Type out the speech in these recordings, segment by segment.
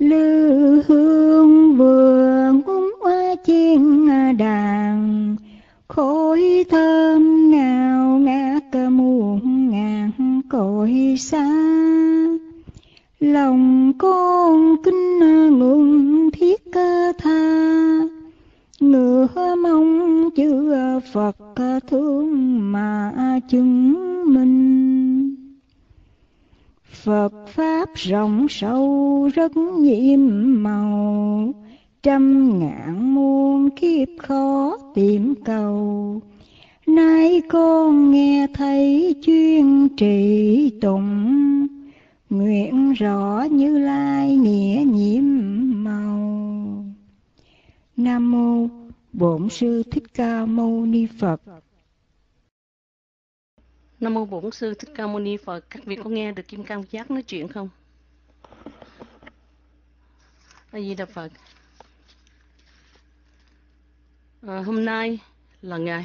lư hương vừa ngúng chiên đàn, khói thơm ngào ngát muôn ngàn cõi xa. Lòng con kính ngưỡng thiết tha, ngựa mong chư Phật thương mà chứng minh. Phật Pháp rộng sâu rất nhiệm màu, trăm ngàn muôn kiếp khó tìm cầu. Nay con nghe thấy chuyên trì tụng, nguyện rõ Như Lai nghĩa nhiệm màu. Nam mô Bổn Sư Thích Ca Mâu Ni Phật. Nam mô Bổn Sư Thích Ca Mâu Ni Phật. Các vị có nghe được Kim Cang Giác nói chuyện không? A Di Đà Phật. Hôm nay là ngày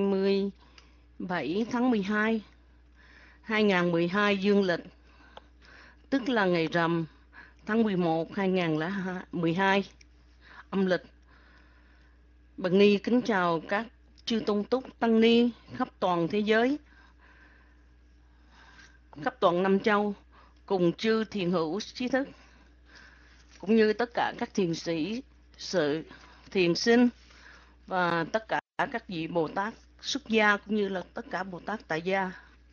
27 tháng 12 2012 dương lịch, tức là ngày rằm tháng 11 2012 âm lịch. Bần Ni kính chào các chư tôn túc tăng ni khắp toàn thế giới, khắp toàn năm châu, cùng chư thiền hữu trí thức, cũng như tất cả các thiền sĩ, sự thiền sinh và tất cả các vị Bồ Tát xuất gia, cũng như là tất cả Bồ Tát tại gia.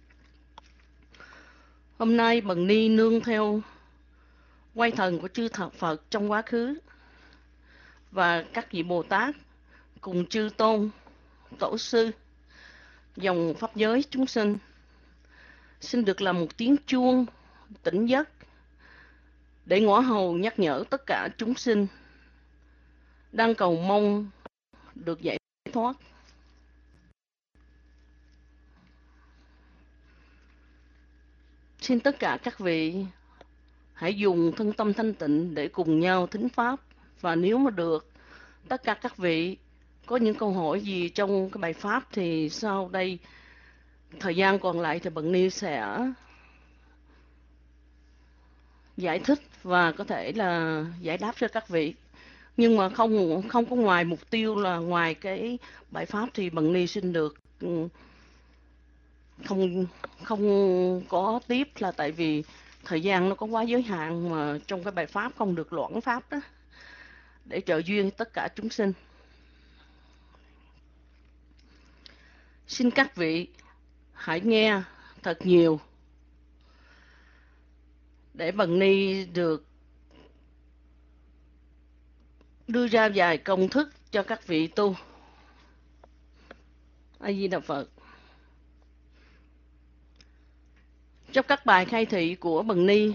Hôm nay Bần Ni nương theo quay thần của chư Phật trong quá khứ và các vị Bồ Tát cùng chư tôn tổ sư dòng pháp giới chúng sinh, xin được làm một tiếng chuông tỉnh giấc để ngõ hầu nhắc nhở tất cả chúng sinh đang cầu mong được giải thoát. Xin tất cả các vị hãy dùng thân tâm thanh tịnh để cùng nhau thính pháp. Và nếu mà được, tất cả các vị có những câu hỏi gì trong cái bài pháp thì sau đây, thời gian còn lại thì Bần Ni sẽ giải thích và có thể là giải đáp cho các vị. Nhưng mà không có ngoài mục tiêu là ngoài cái bài pháp thì Bần Ni xin được không có tiếp, là tại vì thời gian nó có quá giới hạn, mà trong cái bài pháp không được loãng pháp đó, để trợ duyên tất cả chúng sinh. Xin các vị hãy nghe thật nhiều để Bần Ni được đưa ra vài công thức cho các vị tu. A Di Đà Phật. Trong các bài khai thị của Bần Ni,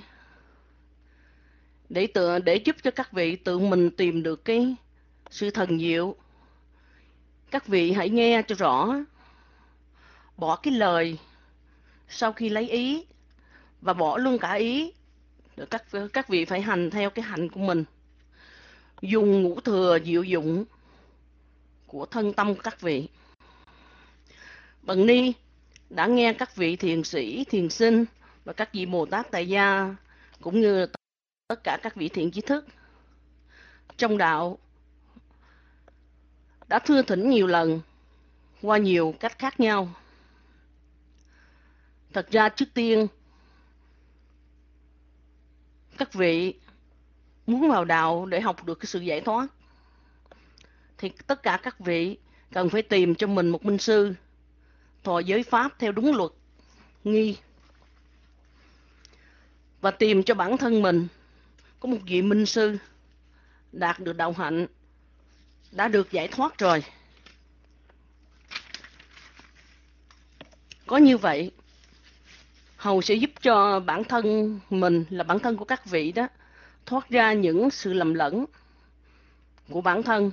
để giúp cho các vị tự mình tìm được cái sự thần diệu, các vị hãy nghe cho rõ, bỏ cái lời sau khi lấy ý và bỏ luôn cả ý. Các vị phải hành theo cái hành của mình, dùng ngũ thừa diệu dụng của thân tâm của các vị. Bần Ni đã nghe các vị thiền sĩ, thiền sinh và các vị Bồ Tát tại gia, cũng như tất cả các vị thiện trí thức trong đạo đã thưa thỉnh nhiều lần qua nhiều cách khác nhau. Thật ra trước tiên, các vị muốn vào đạo để học được cái sự giải thoát thì tất cả các vị cần phải tìm cho mình một minh sư thọ giới pháp theo đúng luật nghi, và tìm cho bản thân mình có một vị minh sư đạt được đạo hạnh, đã được giải thoát rồi. Có như vậy, hầu sẽ giúp cho bản thân mình, là bản thân của các vị đó, thoát ra những sự lầm lẫn của bản thân,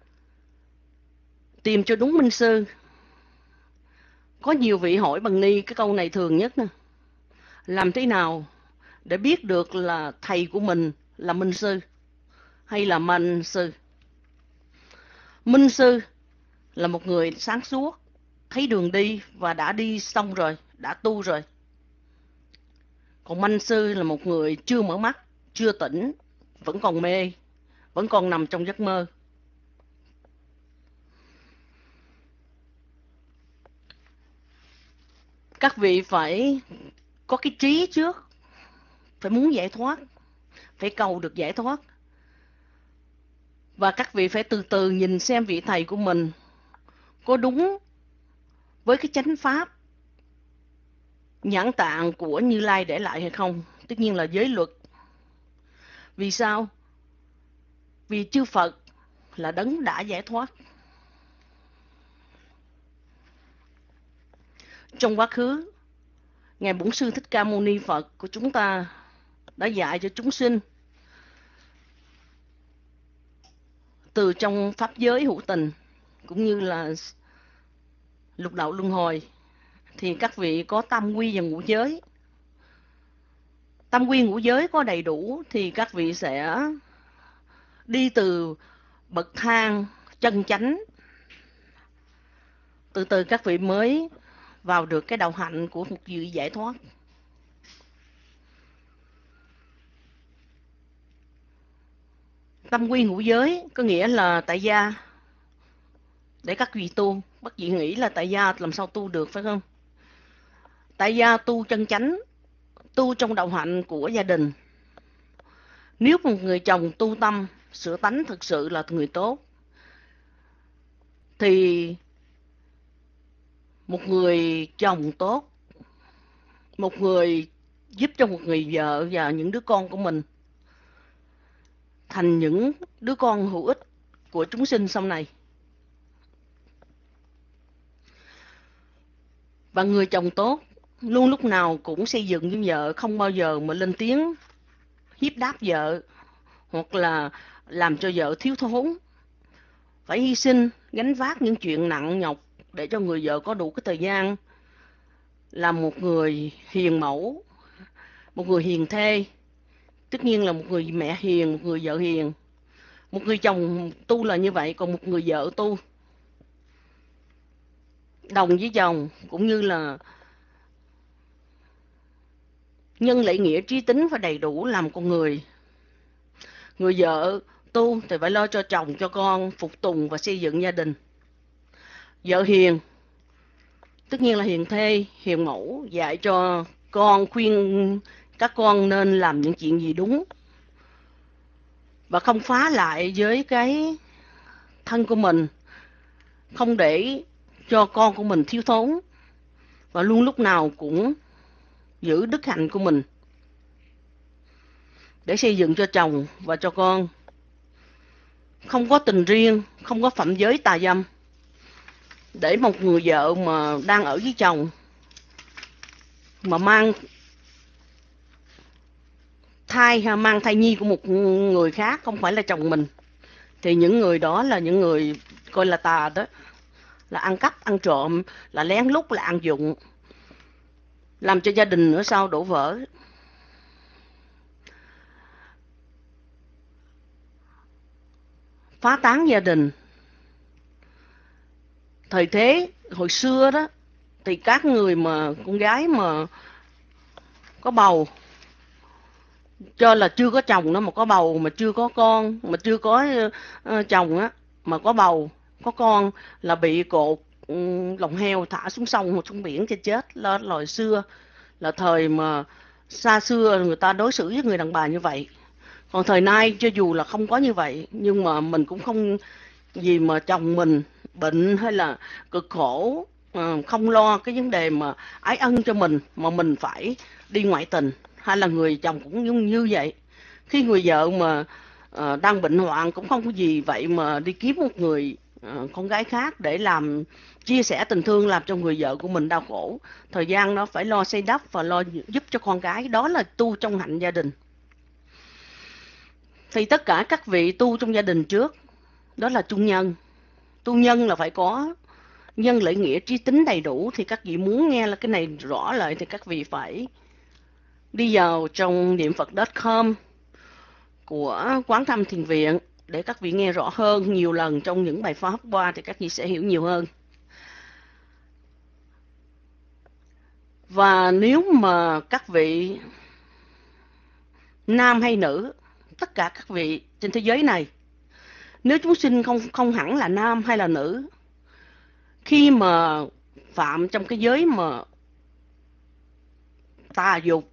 tìm cho đúng minh sư. Có nhiều vị hỏi Bần Ni cái câu này thường nhất nè: làm thế nào để biết được là thầy của mình là minh sư hay là mệnh sư? Minh sư là một người sáng suốt, thấy đường đi và đã đi xong rồi, đã tu rồi. Còn manh sư là một người chưa mở mắt, chưa tỉnh vẫn còn mê, vẫn còn nằm trong giấc mơ. Các vị phải có cái trí trước, phải muốn giải thoát, phải cầu được giải thoát. Và các vị phải từ từ nhìn xem vị thầy của mình có đúng với cái chánh pháp nhãn tạng của Như Lai để lại hay không. Tất nhiên là giới luật. Vì sao? Vì chư Phật là đấng đã giải thoát. Trong quá khứ, Ngài Bổn Sư Thích Ca Mâu Ni Phật của chúng ta đã dạy cho chúng sinh từ trong pháp giới hữu tình cũng như là lục đạo luân hồi, thì các vị có tam quy và ngũ giới. Tam quy ngũ giới có đầy đủ thì các vị sẽ đi từ bậc thang chân chánh, từ từ các vị mới vào được cái đạo hạnh của một vị giải thoát. Tam quy ngũ giới có nghĩa là tại gia để các vị tu. Bất vị nghĩ là tại gia làm sao tu được, phải không? Tại gia tu chân chánh, tu trong đạo hạnh của gia đình. Nếu một người chồng tu tâm, sửa tánh thực sự là người tốt, thì một người chồng tốt, một người giúp cho một người vợ và những đứa con của mình thành những đứa con hữu ích của chúng sinh sau này. Và người chồng tốt luôn lúc nào cũng xây dựng với vợ, không bao giờ mà lên tiếng hiếp đáp vợ hoặc là làm cho vợ thiếu thốn, phải hy sinh gánh vác những chuyện nặng nhọc để cho người vợ có đủ cái thời gian làm một người hiền mẫu, một người hiền thê, tất nhiên là một người mẹ hiền, một người vợ hiền. Một người chồng tu là như vậy, còn một người vợ tu đồng với chồng cũng như là nhân lễ nghĩa trí tính phải đầy đủ làm con người. Người vợ tu thì phải lo cho chồng, cho con, phục tùng và xây dựng gia đình. Vợ hiền, tất nhiên là hiền thê, hiền mẫu, dạy cho con, khuyên các con nên làm những chuyện gì đúng và không phá lại với cái thân của mình, không để cho con của mình thiếu thốn, và luôn lúc nào cũng giữ đức hạnh của mình để xây dựng cho chồng và cho con. Không có tình riêng, không có phạm giới tà dâm. Để một người vợ mà đang ở với chồng mà mang thai hay mang thai nhi của một người khác không phải là chồng mình, thì những người đó là những người coi là tà đó, là ăn cắp, ăn trộm, là lén lút, là ăn dụng, làm cho gia đình nữa sau đổ vỡ. Phá tán gia đình. Thời thế hồi xưa đó thì các người mà con gái mà có bầu, cho là chưa có chồng đó mà có bầu, mà chưa có con, mà chưa có chồng á, mà có bầu có con là bị cột lòng heo thả xuống sông hoặc xuống biển cho chết. Là xưa, là thời mà xa xưa người ta đối xử với người đàn bà như vậy. Còn thời nay cho dù là không có như vậy, nhưng mà mình cũng không vì mà chồng mình bệnh hay là cực khổ, không lo cái vấn đề mà ái ân cho mình mà mình phải đi ngoại tình. Hay là người chồng cũng như vậy, khi người vợ mà đang bệnh hoạn cũng không có gì vậy mà đi kiếm một người con gái khác để làm chia sẻ tình thương, làm cho người vợ của mình đau khổ. Thời gian đó phải lo xây đắp và lo giúp cho con gái, đó là tu trong hạnh gia đình. Thì tất cả các vị tu trong gia đình trước, đó là tu nhân. Tu nhân là phải có nhân lễ nghĩa trí tính đầy đủ. Thì các vị muốn nghe là cái này rõ lại thì các vị phải đi vào trong niệm Phật.com của Quán Thâm Thiền Viện để các vị nghe rõ hơn nhiều lần trong những bài pháp qua, thì các vị sẽ hiểu nhiều hơn. Và nếu mà các vị nam hay nữ tất cả các vị trên thế giới này, nếu chúng sinh không hẳn là nam hay là nữ, khi mà phạm trong cái giới mà tà dục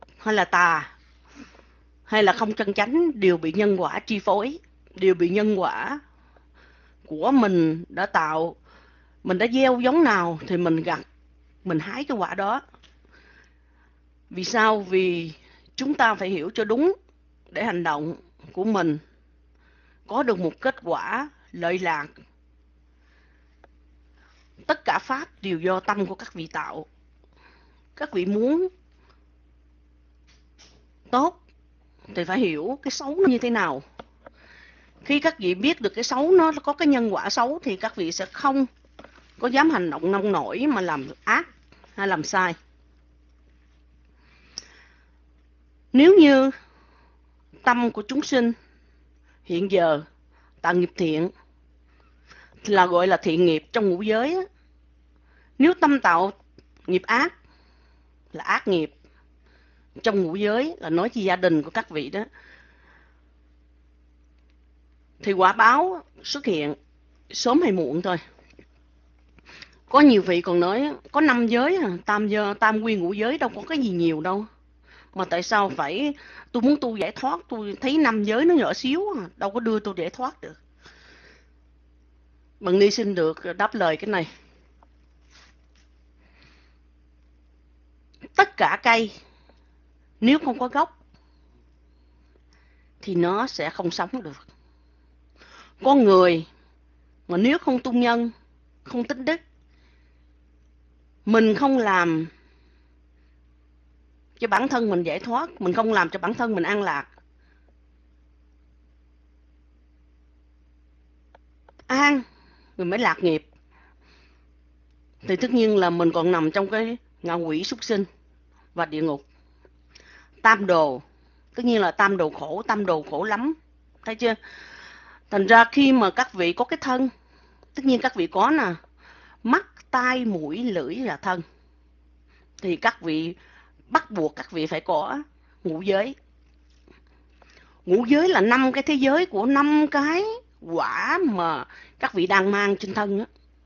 hay là không chân chánh, đều bị nhân quả chi phối, đều bị nhân quả của mình đã tạo. Mình đã gieo giống nào thì mình gặt, mình hái cái quả đó. Vì sao? Vì chúng ta phải hiểu cho đúng để hành động của mình có được một kết quả lợi lạc. Tất cả pháp đều do tâm của các vị tạo. Các vị muốn tốt thì phải hiểu cái xấu nó như thế nào. Khi các vị biết được cái xấu nó có cái nhân quả xấu thì các vị sẽ không có dám hành động nông nổi mà làm ác hay làm sai. Nếu như tâm của chúng sinh hiện giờ tạo nghiệp thiện là gọi là thiện nghiệp trong ngũ giới. Nếu tâm tạo nghiệp ác là ác nghiệp trong ngũ giới, là nói chi gia đình của các vị đó, thì quả báo xuất hiện sớm hay muộn thôi. Có nhiều vị còn nói có 5 giới, tam quy ngũ giới đâu có cái gì nhiều đâu. Mà tại sao phải tôi muốn tu giải thoát, tôi thấy 5 giới nó nhỏ xíu, đâu có đưa tôi giải thoát được. Bằng Ni xin được đáp lời cái này. Tất cả cây nếu không có gốc thì nó sẽ không sống được. Con người mà nếu không tu nhân, không tích đức, mình không làm cho bản thân mình giải thoát, mình không làm cho bản thân mình an lạc, an rồi mới lạc nghiệp, thì tất nhiên là mình còn nằm trong cái ngạ quỷ súc sinh và địa ngục. Tam đồ, tất nhiên là tam đồ khổ lắm, thấy chưa? Thành ra khi mà các vị có cái thân, tất nhiên các vị có nè, mắt, tai, mũi, lưỡi là thân, thì các vị bắt buộc các vị phải có ngũ giới. Ngũ giới là 5 cái thế giới của 5 cái quả mà các vị đang mang trên thân đó.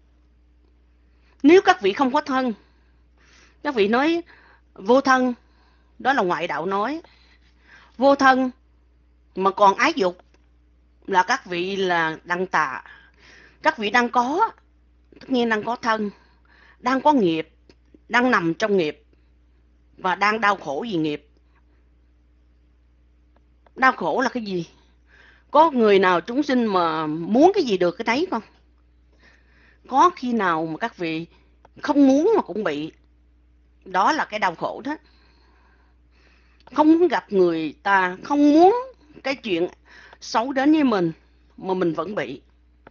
Nếu các vị không có thân, các vị nói vô thân, đó là ngoại đạo nói. Vô thân mà còn ái dục là các vị là đang tà. Các vị đang có, tất nhiên đang có thân, đang có nghiệp, đang nằm trong nghiệp và đang đau khổ vì nghiệp. Đau khổ là cái gì? Có người nào chúng sinh mà muốn cái gì được cái đấy không? Có khi nào mà các vị không muốn mà cũng bị. Đó là cái đau khổ đó. Không muốn gặp người ta, không muốn cái chuyện xấu đến với mình mà mình vẫn bị.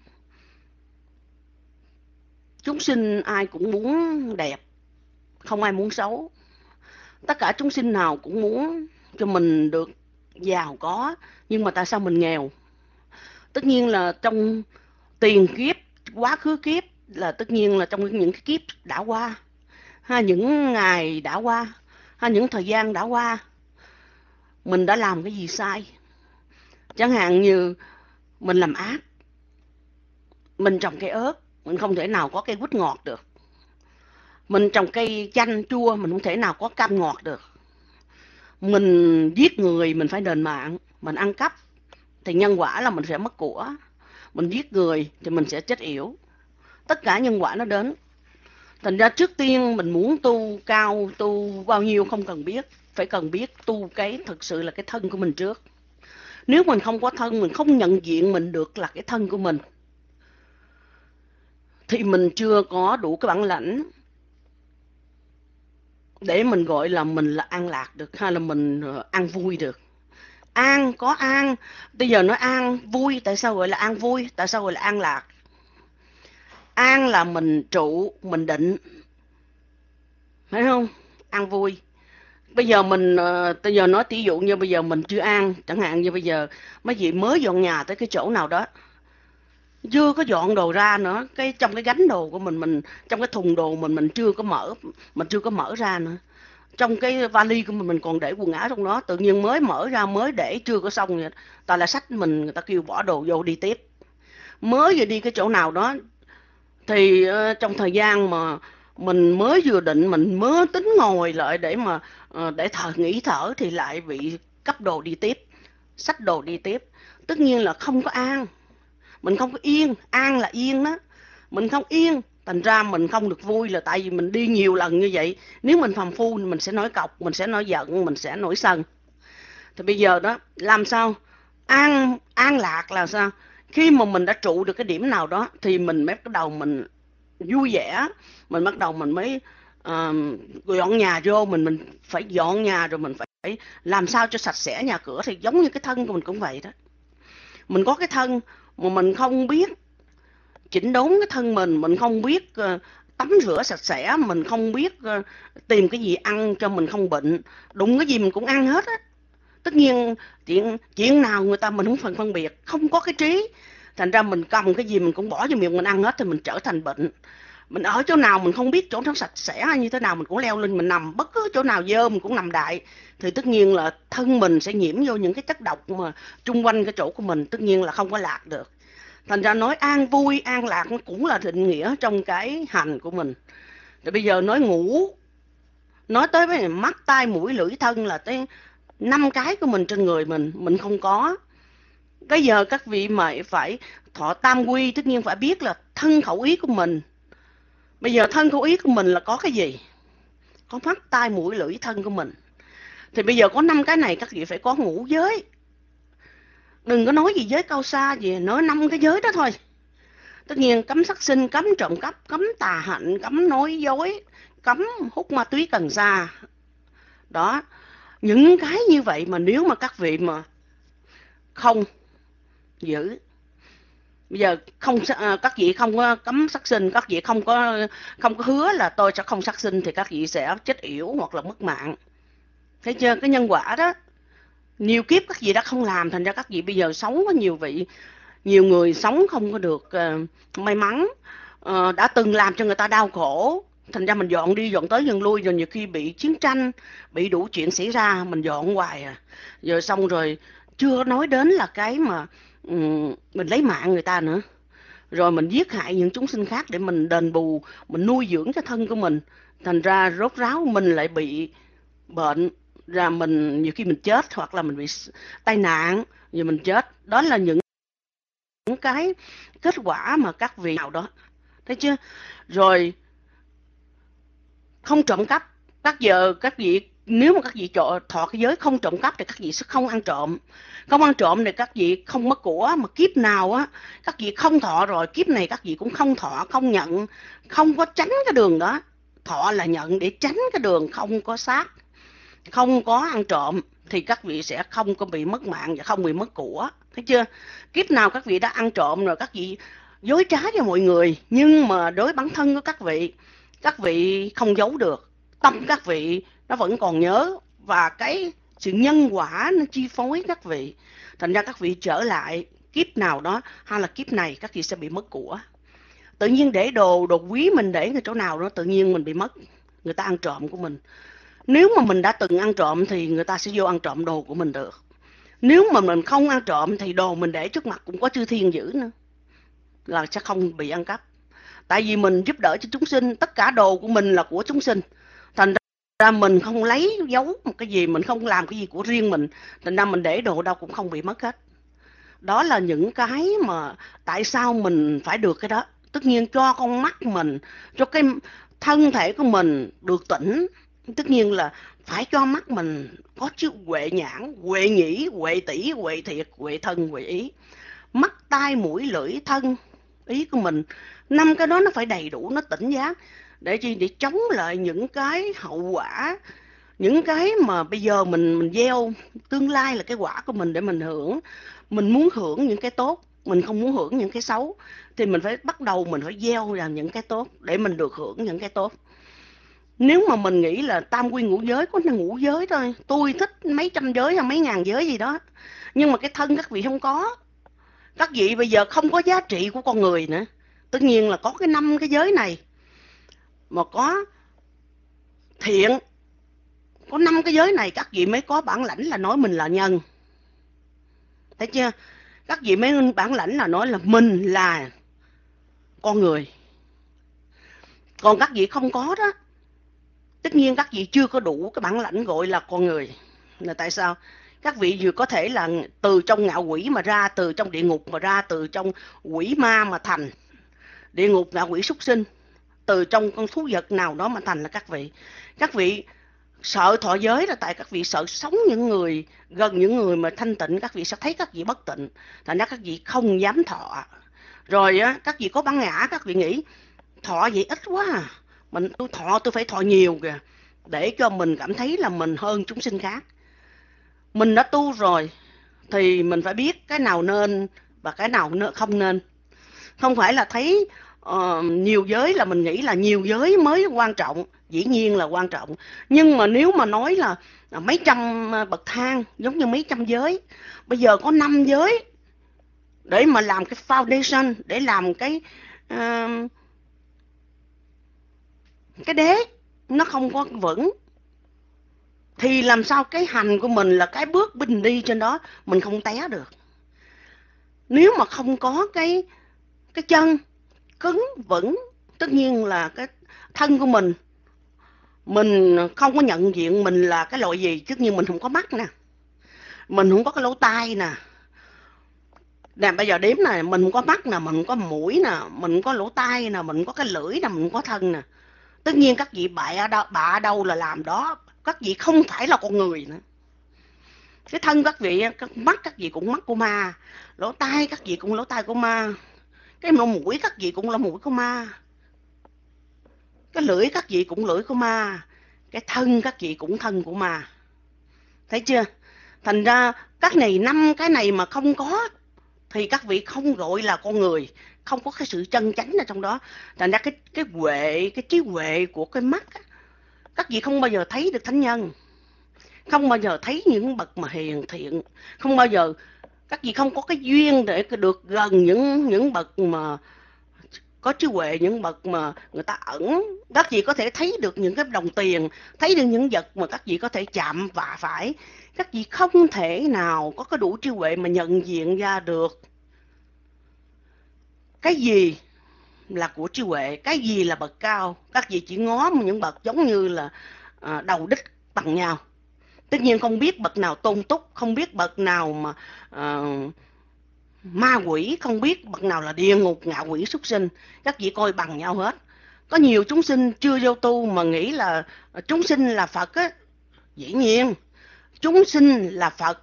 Chúng sinh ai cũng muốn đẹp, không ai muốn xấu. Tất cả chúng sinh nào cũng muốn cho mình được giàu có, nhưng mà tại sao mình nghèo? Tất nhiên là trong tiền kiếp, quá khứ kiếp, là tất nhiên là trong những cái kiếp đã qua, hay những ngày đã qua, hay những thời gian đã qua, mình đã làm cái gì sai. Chẳng hạn như mình làm ác, mình trồng cây ớt, mình không thể nào có cây quýt ngọt được. Mình trồng cây chanh chua, mình không thể nào có cam ngọt được. Mình giết người, mình phải đền mạng. Mình ăn cắp thì nhân quả là mình sẽ mất của. Mình giết người thì mình sẽ chết yểu. Tất cả nhân quả nó đến. Thành ra trước tiên mình muốn tu cao, tu bao nhiêu không cần biết. Phải cần biết tu cái thực sự là cái thân của mình trước. Nếu mình không có thân, mình không nhận diện mình được là cái thân của mình, thì mình chưa có đủ cái bản lãnh để mình gọi là mình là an lạc được, hay là mình an vui được. An, có an. Bây giờ nói an vui, tại sao gọi là an vui? Tại sao gọi là an lạc? An là mình trụ, mình định, phải không? An vui. Bây giờ mình, bây giờ nói tỷ dụ như bây giờ mình chưa an, chẳng hạn như bây giờ mấy vị mới dọn nhà tới cái chỗ nào đó, chưa có dọn đồ ra nữa, cái trong cái gánh đồ của mình trong cái thùng đồ mình chưa có mở ra nữa. trong cái vali của mình còn để quần áo trong đó, tự nhiên mới mở ra mới để chưa có xong vậy, ta là xách mình, người ta kêu bỏ đồ vô đi tiếp. Mới vừa đi cái chỗ nào đó thì trong thời gian mà mình mới vừa định, mình mới tính ngồi lại để mà để nghỉ thở thì lại bị cấp đồ đi tiếp, xách đồ đi tiếp. Tất nhiên là không có an, mình không có yên, an là yên đó, mình không yên, thành ra mình không được vui là tại vì mình đi nhiều lần như vậy. Nếu mình phàm phu mình sẽ nổi cọc, mình sẽ nổi giận, mình sẽ nổi sân. Thì bây giờ đó làm sao an lạc là sao? Khi mà mình đã trụ được cái điểm nào đó thì mình mới bắt đầu mình vui vẻ, mình bắt đầu mình mới dọn nhà vô, mình phải dọn nhà, rồi mình phải làm sao cho sạch sẽ nhà cửa. Thì giống như cái thân của mình cũng vậy đó, mình có cái thân mà mình không biết chỉnh đốn cái thân mình không biết tắm rửa sạch sẽ, mình không biết tìm cái gì ăn cho mình không bệnh, đụng cái gì mình cũng ăn hết á. Tất nhiên chuyện nào người ta mình không phần phân biệt, không có cái trí, thành ra mình cầm cái gì mình cũng bỏ vô miệng mình ăn hết thì mình trở thành bệnh. Mình ở chỗ nào mình không biết chỗ nó sạch sẽ hay như thế nào mình cũng leo lên mình nằm, bất cứ chỗ nào dơ mình cũng nằm đại, thì tất nhiên là thân mình sẽ nhiễm vô những cái chất độc mà trung quanh cái chỗ của mình, tất nhiên là không có lạc được. Thành ra nói an vui an lạc nó cũng là định nghĩa trong cái hành của mình. Thì bây giờ nói ngủ, nói tới với mắt tai mũi lưỡi thân là tới 5 cái của mình trên người mình không có. Bây giờ các vị mà phải thọ tam quy, tất nhiên phải biết là thân khẩu ý của mình. Bây giờ thân khẩu ý của mình là có cái gì? Có mắt tai mũi lưỡi thân của mình. Thì bây giờ có 5 cái này các vị phải có ngũ giới. Đừng có nói gì giới cao xa gì, nói 5 cái giới đó thôi. Tất nhiên cấm sát sinh, cấm trộm cắp, cấm tà hạnh, cấm nói dối, cấm hút ma túy cần sa. Đó, những cái như vậy mà nếu mà các vị mà không giữ, bây giờ không, các vị không có cấm sát sinh, các vị không có hứa là tôi sẽ không sát sinh thì các vị sẽ chết yểu hoặc là mất mạng. Thấy chưa, cái nhân quả đó, nhiều kiếp các vị đã không làm, thành ra các vị bây giờ sống có nhiều người sống không có được may mắn, đã từng làm cho người ta đau khổ, thành ra mình dọn đi dọn tới dần lui, rồi nhiều khi bị chiến tranh, bị đủ chuyện xảy ra, mình dọn hoài à. Rồi xong rồi chưa nói đến là cái mà mình lấy mạng người ta nữa, rồi mình giết hại những chúng sinh khác để mình đền bù, mình nuôi dưỡng cái thân của mình, thành ra rốt ráo mình lại bị bệnh, ra mình nhiều khi mình chết hoặc là mình bị tai nạn rồi mình chết. Đó là những cái kết quả mà các vị nào đó, thấy chưa? Rồi không trộm cắp, các vị nếu mà các vị thọ cái giới không trộm cắp thì các vị sẽ không ăn trộm. Không ăn trộm thì các vị không mất của, mà kiếp nào á các vị không thọ rồi, kiếp này các vị cũng không thọ, không nhận, không có tránh cái đường đó. Thọ là nhận để tránh cái đường không có sát, không có ăn trộm thì các vị sẽ không có bị mất mạng và không bị mất của. Thấy chưa? Kiếp nào các vị đã ăn trộm rồi, các vị dối trá cho mọi người, nhưng mà đối bản thân của các vị không giấu được, tâm các vị nó vẫn còn nhớ, và cái sự nhân quả nó chi phối các vị, thành ra các vị trở lại kiếp nào đó hay là kiếp này các vị sẽ bị mất của. Tự nhiên để đồ quý mình để ở chỗ nào đó tự nhiên mình bị mất, người ta ăn trộm của mình. Nếu mà mình đã từng ăn trộm thì người ta sẽ vô ăn trộm đồ của mình được. Nếu mà mình không ăn trộm thì đồ mình để trước mặt cũng có chư thiên giữ nữa, là sẽ không bị ăn cắp. Tại vì mình giúp đỡ cho chúng sinh, tất cả đồ của mình là của chúng sinh, thành ra mình không lấy giấu một cái gì, mình không làm cái gì của riêng mình, thành ra mình để đồ đâu cũng không bị mất hết. Đó là những cái mà tại sao mình phải được cái đó. Tất nhiên cho con mắt mình, cho cái thân thể của mình được tỉnh, tất nhiên là phải cho mắt mình có chữ huệ nhãn, huệ nhĩ, huệ tỷ, huệ thiệt, huệ thân, huệ ý. Mắt tai mũi lưỡi thân ý của mình, 5 cái đó nó phải đầy đủ, nó tỉnh giác, để chi? Để chống lại những cái hậu quả, những cái mà bây giờ mình gieo, tương lai là cái quả của mình để mình hưởng. Mình muốn hưởng những cái tốt, mình không muốn hưởng những cái xấu, thì mình phải bắt đầu mình phải gieo ra những cái tốt để mình được hưởng những cái tốt. Nếu mà mình nghĩ là tam quy ngũ giới có ngũ giới thôi, tôi thích mấy trăm giới hay mấy ngàn giới gì đó, nhưng mà cái thân các vị không có. Các vị bây giờ không có giá trị của con người nữa. Tất nhiên là có cái 5 cái giới này, mà có thiện, Có 5 cái giới này các vị mới có bản lãnh là nói mình là nhân. Thấy chưa? Các vị mới bản lãnh là nói là mình là con người. Còn các vị không có đó, tất nhiên các vị chưa có đủ cái bản lãnh gọi là con người. Là tại sao? Các vị vừa có thể là từ trong ngạ quỷ mà ra, từ trong địa ngục mà ra, từ trong quỷ ma mà thành, địa ngục ngạ quỷ súc sinh, từ trong con thú vật nào đó mà thành là các vị. Các vị sợ thọ giới là tại các vị sợ sống những người gần những người mà thanh tịnh, các vị sẽ thấy các vị bất tịnh, thành ra các vị không dám thọ. Rồi á, các vị có bản ngã, các vị nghĩ thọ vậy ít quá à, tôi thọ tôi phải thọ nhiều kìa, để cho mình cảm thấy là mình hơn chúng sinh khác. Mình đã tu rồi thì mình phải biết cái nào nên và cái nào không nên. Không phải là thấy nhiều giới là mình nghĩ là nhiều giới mới quan trọng, dĩ nhiên là quan trọng. Nhưng mà nếu mà nói là mấy trăm bậc thang, giống như mấy trăm giới, bây giờ có 5 giới để mà làm cái foundation, để làm cái đế nó không có vững, thì làm sao cái hành của mình là cái bước mình đi trên đó mình không té được. Nếu mà không có cái chân cứng vững, tất nhiên là cái thân của mình không có nhận diện mình là cái loại gì. Tất nhiên mình không có mắt nè, mình không có cái lỗ tai nè. Nè bây giờ đếm nè, mình không có mắt nè, mình không có mũi nè, mình không có lỗ tai nè, mình không có cái lưỡi nè, mình không có thân nè. Tất nhiên các vị bạ ở đâu là làm đó. Các vị không phải là con người nữa. Cái thân các vị, mắt các vị cũng mắt của ma, lỗ tai các vị cũng lỗ tai của ma, cái mũi các vị cũng là mũi của ma, cái lưỡi các vị cũng lưỡi của ma, cái thân các vị cũng thân của ma. Thấy chưa? Thành ra các này 5 cái này mà không có thì các vị không gọi là con người, không có cái sự chân chánh ở trong đó. Thành ra cái huệ, cái trí huệ của cái mắt, các vị không bao giờ thấy được thánh nhân, không bao giờ thấy những bậc mà hiền thiện, không bao giờ các vị không có cái duyên để được gần những bậc mà có trí huệ, những bậc mà người ta ẩn. Các vị có thể thấy được những cái đồng tiền, thấy được những vật mà các vị có thể chạm và phải. Các vị không thể nào có cái đủ trí huệ mà nhận diện ra được cái gì là của trí huệ, cái gì là bậc cao. Các vị chỉ ngó những bậc giống như là đầu đích bằng nhau. Tất nhiên không biết bậc nào tôn túc, không biết bậc nào mà ma quỷ, không biết bậc nào là địa ngục ngạ quỷ súc sinh. Các vị coi bằng nhau hết. Có nhiều chúng sinh chưa vô tu mà nghĩ là chúng sinh là Phật á. Dĩ nhiên chúng sinh là Phật,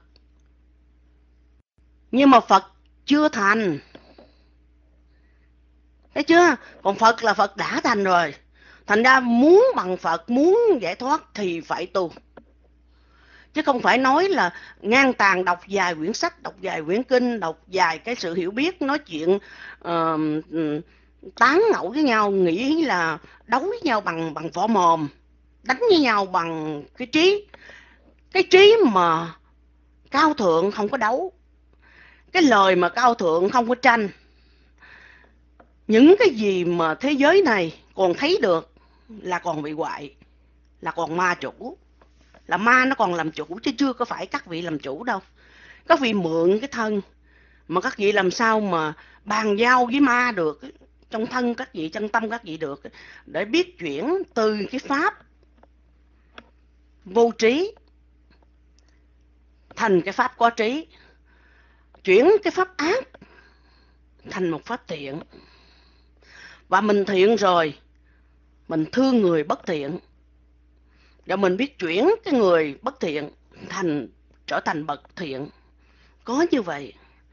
nhưng mà Phật chưa thành. Thấy chưa? Còn Phật là Phật đã thành rồi. Thành ra muốn bằng Phật, muốn giải thoát thì phải tu. Chứ không phải nói là ngang tàn đọc vài quyển sách, đọc vài quyển kinh, đọc vài cái sự hiểu biết, nói chuyện tán ngẫu với nhau, nghĩ là đấu với nhau bằng võ mồm, đánh với nhau bằng cái trí. Cái trí mà cao thượng không có đấu, cái lời mà cao thượng không có tranh. Những cái gì mà thế giới này còn thấy được là còn bị hoại, là còn ma chủ, là ma nó còn làm chủ, chứ chưa có phải các vị làm chủ đâu. Các vị mượn cái thân mà các vị làm sao mà bàn giao với ma được, trong thân các vị, trong tâm các vị được, để biết chuyển từ cái pháp vô trí thành cái pháp có trí, chuyển cái pháp ác thành một pháp thiện. Và mình thiện rồi, mình thương người bất thiện, và mình biết chuyển cái người bất thiện trở thành bậc thiện. Có như vậy.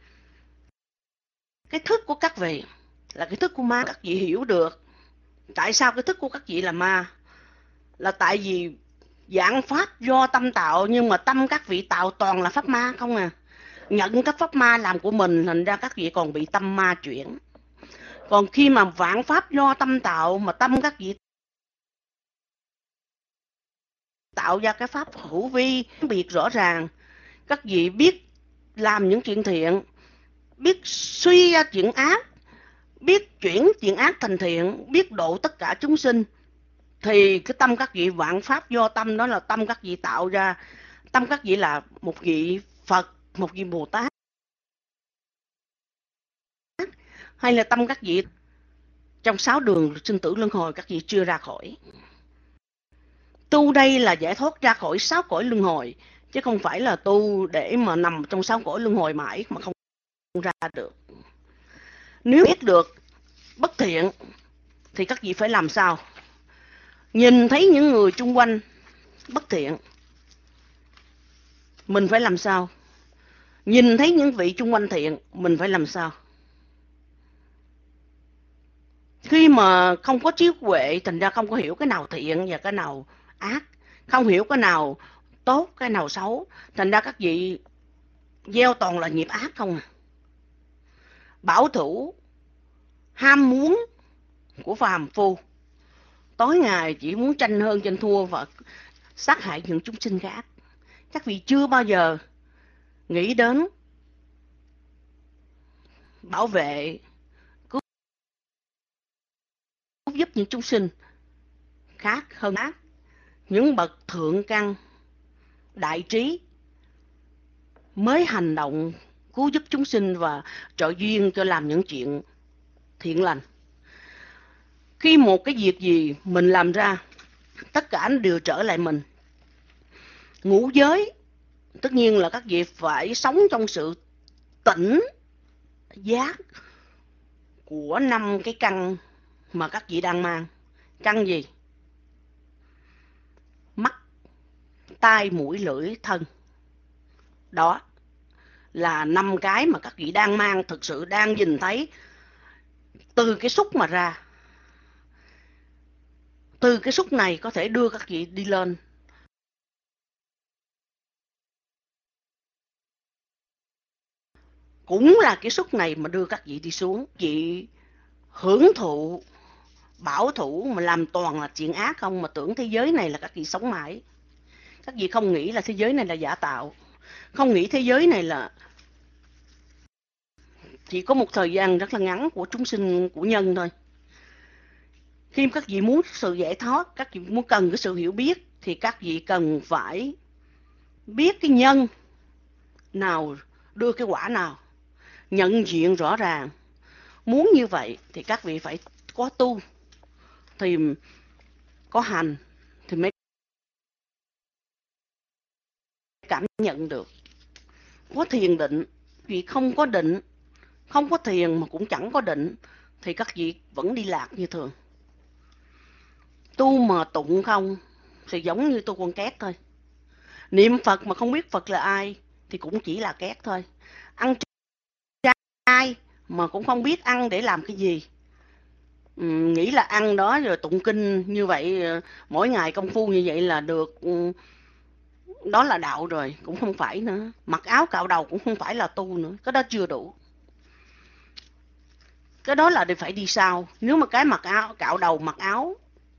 Cái thức của các vị là cái thức của ma. Các vị hiểu được tại sao cái thức của các vị là ma, là tại vì dạng pháp do tâm tạo, nhưng mà tâm các vị tạo toàn là pháp ma không à. Nhận các pháp ma làm của mình, thành ra các vị còn bị tâm ma chuyển. Còn khi mà vạn pháp do tâm tạo, mà tâm các vị tạo ra cái pháp hữu vi biệt rõ ràng, các vị biết làm những chuyện thiện, biết suy ra chuyện ác, biết chuyển chuyện ác thành thiện, biết độ tất cả chúng sinh, thì cái tâm các vị vạn pháp do tâm, đó là tâm các vị tạo ra. Tâm các vị là một vị Phật, một vị Bồ Tát, hay là tâm các vị trong 6 đường sinh tử luân hồi các vị chưa ra khỏi. Tu đây là giải thoát ra khỏi 6 cõi luân hồi, chứ không phải là tu để mà nằm trong 6 cõi luân hồi mãi mà không ra được. Nếu biết được bất thiện thì các vị phải làm sao? Nhìn thấy những người chung quanh bất thiện, mình phải làm sao? Nhìn thấy những vị chung quanh thiện, mình phải làm sao? Khi mà không có trí huệ, thành ra không có hiểu cái nào thiện và cái nào ác, không hiểu cái nào tốt, cái nào xấu, thành ra các vị gieo toàn là nghiệp ác không à. Bảo thủ, ham muốn của phàm phu, tối ngày chỉ muốn tranh hơn tranh thua và sát hại những chúng sinh khác. Các vị chưa bao giờ nghĩ đến bảo vệ, cứu giúp những chúng sinh khác hơn ác. Những bậc thượng căn, đại trí mới hành động cứu giúp chúng sinh và trợ duyên cho làm những chuyện thiện lành. Khi một cái việc gì mình làm ra, tất cả đều trở lại mình. Ngũ giới, tất nhiên là các vị phải sống trong sự tỉnh giác của 5 cái căn mà các vị đang mang. Căn gì? Mắt, tai, mũi, lưỡi, thân. Đó là 5 cái mà các vị đang mang, thực sự đang nhìn thấy từ cái xúc mà ra. Từ cái xúc này có thể đưa các vị đi lên. Cũng là cái xúc này mà đưa các vị đi xuống. Vị hưởng thụ, bảo thủ mà làm toàn là chuyện ác không, mà tưởng thế giới này là các vị sống mãi. Các vị không nghĩ là thế giới này là giả tạo, không nghĩ thế giới này là chỉ có một thời gian rất là ngắn của chúng sinh, của nhân thôi. Khi các vị muốn sự giải thoát, các vị muốn cần cái sự hiểu biết, thì các vị cần phải biết cái nhân nào đưa cái quả nào, nhận diện rõ ràng. Muốn như vậy thì các vị phải có tu, thì có hành thì mới cảm nhận được. Có thiền định, vì không có định, không có thiền mà cũng chẳng có định, thì các vị vẫn đi lạc như thường. Tu mà tụng không thì giống như tu con két thôi. Niệm Phật mà không biết Phật là ai thì cũng chỉ là két thôi. Ăn chay mà cũng không biết ăn để làm cái gì. Nghĩ là ăn đó rồi tụng kinh như vậy, mỗi ngày công phu như vậy là được, đó là đạo rồi, cũng không phải nữa. Mặc áo cạo đầu cũng không phải là tu nữa, cái đó chưa đủ. Cái đó là phải đi sau. Nếu mà cái mặc áo, cạo đầu, mặc áo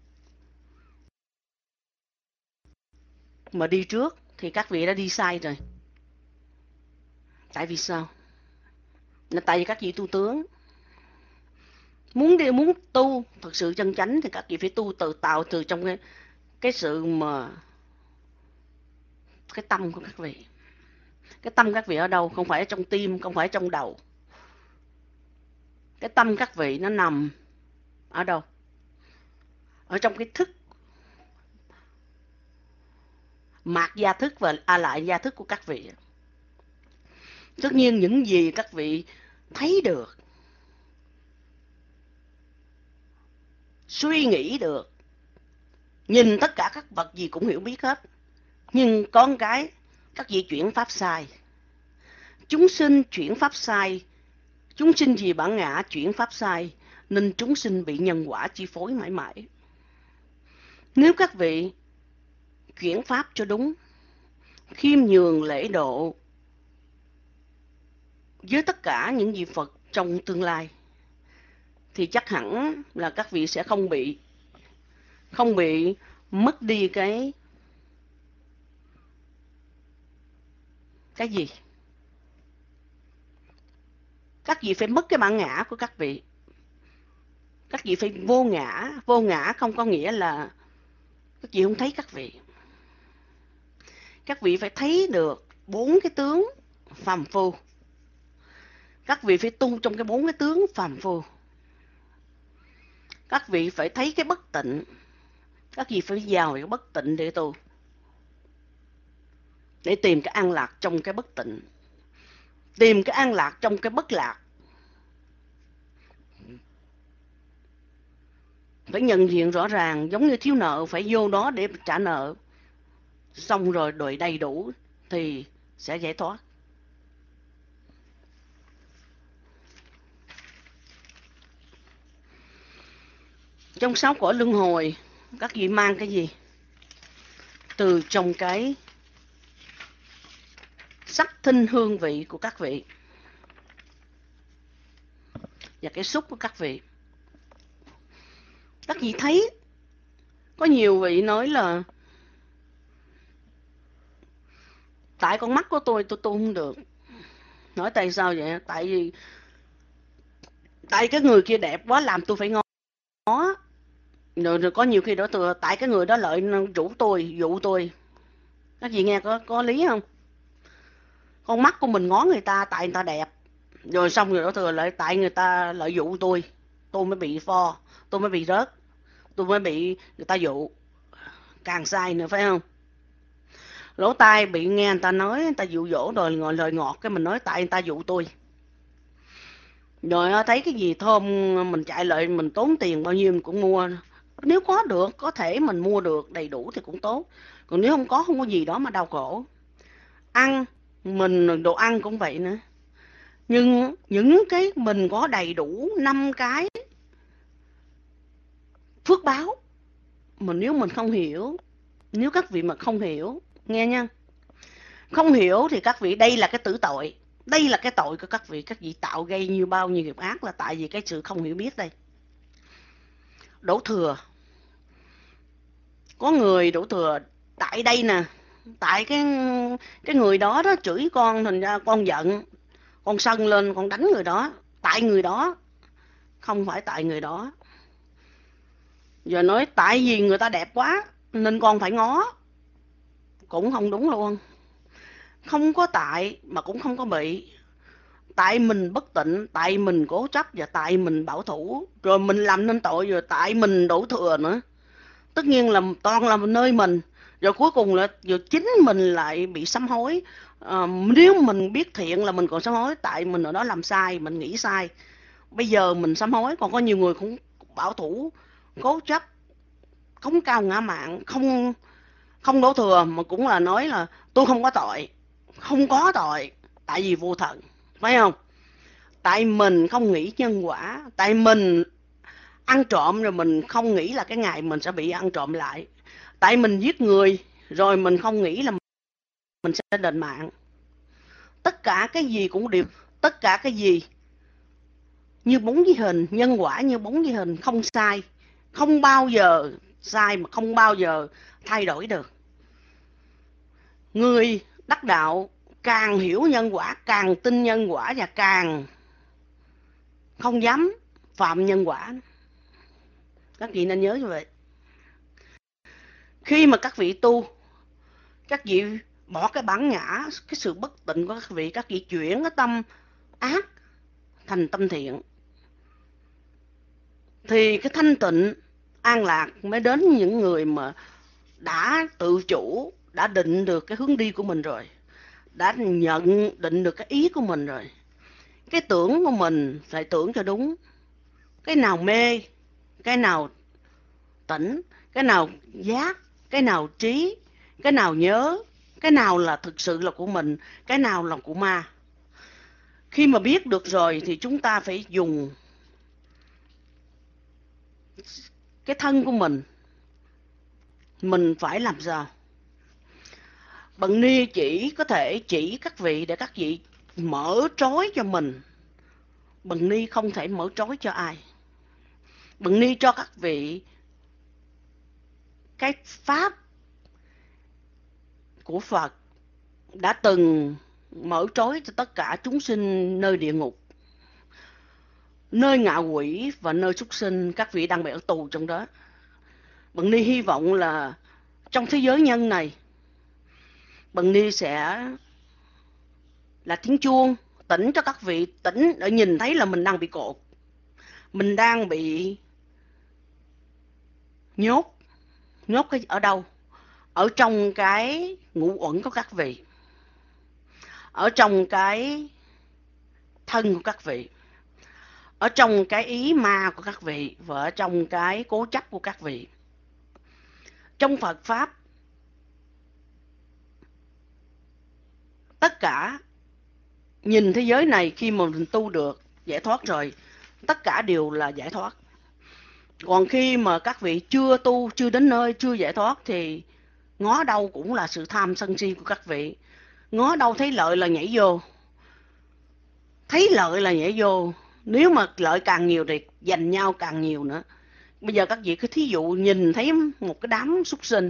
mà đi trước thì các vị đã đi sai rồi. Tại vì sao? Là tại vì các vị tu tướng. Muốn tu thật sự chân chánh thì các vị phải tu từ tạo từ trong cái sự mà cái tâm của các vị. Cái tâm các vị ở đâu? Không phải ở trong tim, không phải trong đầu. Cái tâm các vị nó nằm ở đâu? Ở trong cái thức, mạt gia thức và lại gia thức của các vị. Tất nhiên những gì các vị thấy được, suy nghĩ được, nhìn tất cả các vật gì cũng hiểu biết hết. Nhưng có một cái, các vị chuyển pháp sai. Chúng sinh chuyển pháp sai. Chúng sinh vì bản ngã chuyển pháp sai, nên chúng sinh bị nhân quả chi phối mãi mãi. Nếu các vị chuyển pháp cho đúng, khiêm nhường lễ độ với tất cả những vị Phật trong tương lai, thì chắc hẳn là các vị sẽ không bị mất đi cái gì. Các vị phải mất cái bản ngã của các vị. Các vị phải vô ngã. Vô ngã không có nghĩa là Các vị không thấy các vị. Các vị phải thấy được 4 cái tướng phàm phu. Các vị phải tu trong cái 4 cái tướng phàm phu. Các vị phải thấy cái bất tịnh. Các vị phải vào cái bất tịnh để tu. Để tìm cái an lạc trong cái bất tịnh. Tìm cái an lạc trong cái bất lạc. Phải nhận diện rõ ràng, giống như thiếu nợ phải vô đó để trả nợ. Xong rồi đòi đầy đủ thì sẽ giải thoát. Trong 6 cõi luân hồi, các vị mang cái gì? Từ trong cái sắc thinh hương vị của các vị và cái xúc của các vị. Các vị thấy có nhiều vị nói là tại con mắt của tôi tu không được. Nói tại sao vậy? Tại cái người kia đẹp quá làm tôi phải ngó. Rồi có nhiều khi đó tại cái người đó lợi rủ tôi, dụ tôi. Các vị nghe có lý không? Con mắt của mình ngó người ta tại người ta đẹp. Rồi xong rồi đó lại tại người ta lợi dụ tôi mới bị tôi mới bị rớt, tôi mới bị người ta dụ. Càng sai nữa phải không? Lỗ tai bị nghe người ta nói, người ta dụ dỗ rồi ngồi lời ngọt cái mình nói tại người ta dụ tôi. Rồi thấy cái gì thơm mình chạy lại mình tốn tiền bao nhiêu mình cũng mua. Nếu có được, có thể mình mua được đầy đủ thì cũng tốt. Còn nếu không có gì đó mà đau khổ. Ăn, đồ ăn cũng vậy nữa. Nhưng những cái mình có đầy đủ 5 cái phước báo. Mà nếu mình không hiểu, nếu các vị mà không hiểu, nghe nha. Không hiểu thì các vị đây là cái tử tội. Đây là cái tội của các vị tạo gây như bao nhiêu nghiệp ác là tại vì cái sự không hiểu biết đây. Đổ thừa. Có người đổ thừa tại đây nè, tại cái người đó chửi con thành ra con giận, con sân lên con đánh người đó, tại người đó, không phải tại người đó. Giờ nói tại vì người ta đẹp quá nên con phải ngó, cũng không đúng luôn. Không có tại mà cũng không có bị. Tại mình bất tịnh, tại mình cố chấp và tại mình bảo thủ, rồi mình làm nên tội, rồi tại mình đổ thừa nữa. Tất nhiên là toàn là nơi mình, rồi cuối cùng là rồi chính mình lại bị sám hối. Nếu mình biết thiện là mình còn sám hối, tại mình ở đó làm sai, mình nghĩ sai. Bây giờ mình sám hối, còn có nhiều người cũng bảo thủ, cố chấp, cống cao ngã mạn, không đổ thừa mà cũng là nói là tôi không có tội. Không có tội, tại vì vô thần, phải không? Tại mình không nghĩ nhân quả, tại mình ăn trộm rồi mình không nghĩ là cái ngày mình sẽ bị ăn trộm lại. Tại mình giết người rồi mình không nghĩ là mình sẽ đền mạng. Tất cả cái gì cũng đều, tất cả cái gì như bóng với hình, nhân quả như bóng với hình, không sai, không bao giờ sai mà không bao giờ thay đổi được. Người đắc đạo càng hiểu nhân quả, càng tin nhân quả và càng không dám phạm nhân quả. Các vị nên nhớ như vậy. Khi mà các vị tu, các vị bỏ cái bản ngã, cái sự bất tịnh của các vị chuyển cái tâm ác thành tâm thiện, thì cái thanh tịnh, an lạc mới đến những người mà đã tự chủ, đã định được cái hướng đi của mình rồi, đã nhận định được cái ý của mình rồi. Cái tưởng của mình phải tưởng cho đúng. Cái nào mê, cái nào tỉnh, cái nào giác, cái nào trí, cái nào nhớ, cái nào là thực sự là của mình, cái nào là của ma. Khi mà biết được rồi thì chúng ta phải dùng cái thân của mình phải làm sao? Bần Ni chỉ có thể chỉ các vị để các vị mở trói cho mình. Bần Ni không thể mở trói cho ai. Bần Ni cho các vị cái pháp của Phật đã từng mở trói cho tất cả chúng sinh nơi địa ngục, nơi ngạ quỷ và nơi súc sinh. Các vị đang bị ở tù trong đó. Bần Ni hy vọng là trong thế giới nhân này, Bằng Ni sẽ là tiếng chuông tỉnh cho các vị, tỉnh để nhìn thấy là mình đang bị cột, mình đang bị nhốt. Nhốt cái ở đâu? Ở trong cái ngũ uẩn của các vị, ở trong cái thân của các vị, ở trong cái ý ma của các vị, và ở trong cái cố chấp của các vị. Trong Phật Pháp, tất cả nhìn thế giới này, khi mà mình tu được giải thoát rồi, tất cả đều là giải thoát. Còn khi mà các vị chưa tu, chưa đến nơi, chưa giải thoát thì ngó đâu cũng là sự tham sân si của các vị. Ngó đâu thấy lợi là nhảy vô, thấy lợi là nhảy vô. Nếu mà lợi càng nhiều thì giành nhau càng nhiều nữa. Bây giờ các vị cứ thí dụ nhìn thấy một cái đám súc sinh,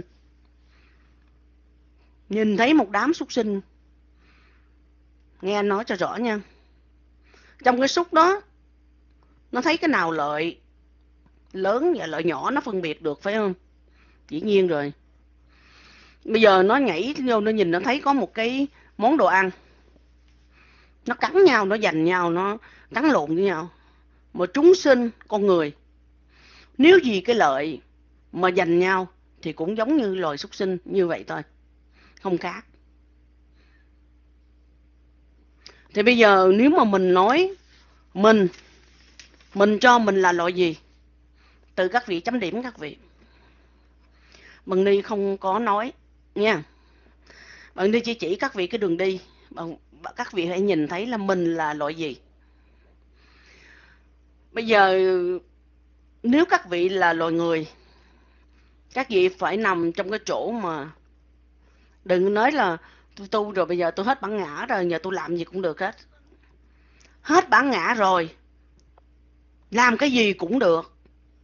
nhìn thấy một đám súc sinh, nghe anh nói cho rõ nha. Trong cái súc đó, nó thấy cái nào lợi lớn và lợi nhỏ nó phân biệt được, phải không? Dĩ nhiên rồi. Bây giờ nó nhảy vô, nó nhìn nó thấy có một cái món đồ ăn, nó cắn nhau, nó giành nhau, nó cắn lộn với nhau. Mà chúng sinh, con người, nếu vì cái lợi mà giành nhau thì cũng giống như loài súc sinh như vậy thôi, không khác. Thì bây giờ nếu mà mình nói mình cho mình là loại gì, từ các vị chấm điểm các vị. Bằng Ni không có nói nha. Bằng Ni chỉ các vị cái đường đi, các vị hãy nhìn thấy là mình là loại gì. Bây giờ nếu các vị là loài người, các vị phải nằm trong cái chỗ mà đừng nói là tôi tu rồi bây giờ tôi hết bản ngã rồi, giờ tôi làm gì cũng được hết. Hết bản ngã rồi, làm cái gì cũng được.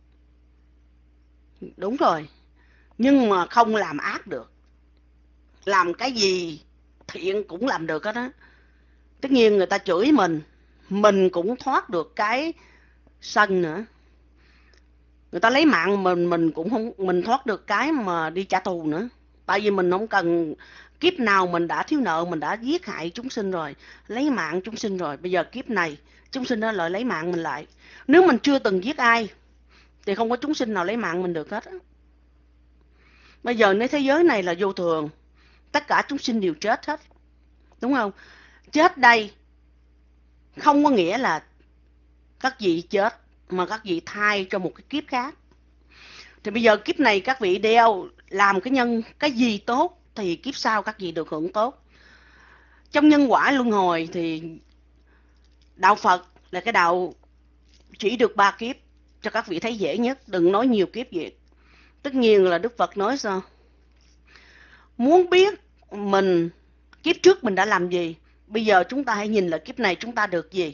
Đúng rồi, nhưng mà không làm ác được. Làm cái gì thiện cũng làm được hết á. Tất nhiên người ta chửi mình cũng thoát được cái sân nữa. Người ta lấy mạng mình cũng không, mình thoát được cái mà đi trả thù nữa. Tại vì mình không cần, kiếp nào mình đã thiếu nợ, mình đã giết hại chúng sinh rồi, lấy mạng chúng sinh rồi. Bây giờ kiếp này chúng sinh đó lại lấy mạng mình lại. Nếu mình chưa từng giết ai thì không có chúng sinh nào lấy mạng mình được hết. Bây giờ nếu thế giới này là vô thường, tất cả chúng sinh đều chết hết, đúng không? Chết đây không có nghĩa là các vị chết, mà các vị thay cho một cái kiếp khác. Thì bây giờ kiếp này các vị đeo làm cái nhân cái gì tốt thì kiếp sau các vị được hưởng tốt. Trong nhân quả luân hồi thì đạo Phật là cái đạo chỉ được 3 kiếp cho các vị thấy dễ nhất, đừng nói nhiều kiếp vậy. Tất nhiên là Đức Phật nói sao? Muốn biết mình kiếp trước mình đã làm gì, bây giờ chúng ta hãy nhìn là kiếp này chúng ta được gì,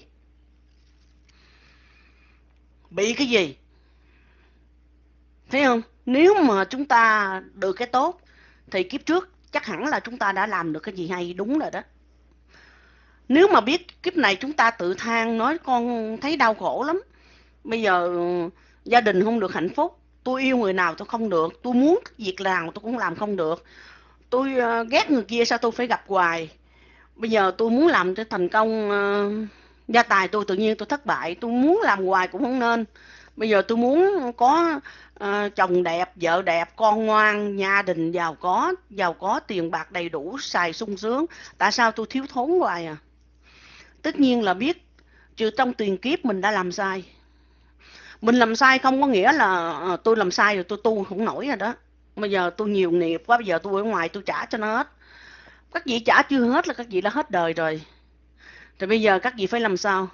bị cái gì. Thấy không? Nếu mà chúng ta được cái tốt thì kiếp trước chắc hẳn là chúng ta đã làm được cái gì hay, đúng rồi đó. Nếu mà biết kiếp này chúng ta tự than nói con thấy đau khổ lắm, bây giờ gia đình không được hạnh phúc, tôi yêu người nào tôi không được, tôi muốn việc nào tôi cũng làm không được, tôi ghét người kia sao tôi phải gặp hoài, bây giờ tôi muốn làm cho thành công gia tài tôi tự nhiên tôi thất bại, tôi muốn làm hoài cũng không nên. Bây giờ tôi muốn có chồng đẹp, vợ đẹp, con ngoan, gia đình giàu có, tiền bạc đầy đủ, xài sung sướng, tại sao tôi thiếu thốn hoài à? Tất nhiên là biết, trừ trong tiền kiếp mình đã làm sai. Mình làm sai không có nghĩa là tôi làm sai rồi tôi tu không nổi rồi đó. Bây giờ tôi nhiều nghiệp quá, bây giờ tôi ở ngoài tôi trả cho nó hết. Các vị trả chưa hết là các vị đã hết đời rồi. Thì bây giờ các vị phải làm sao?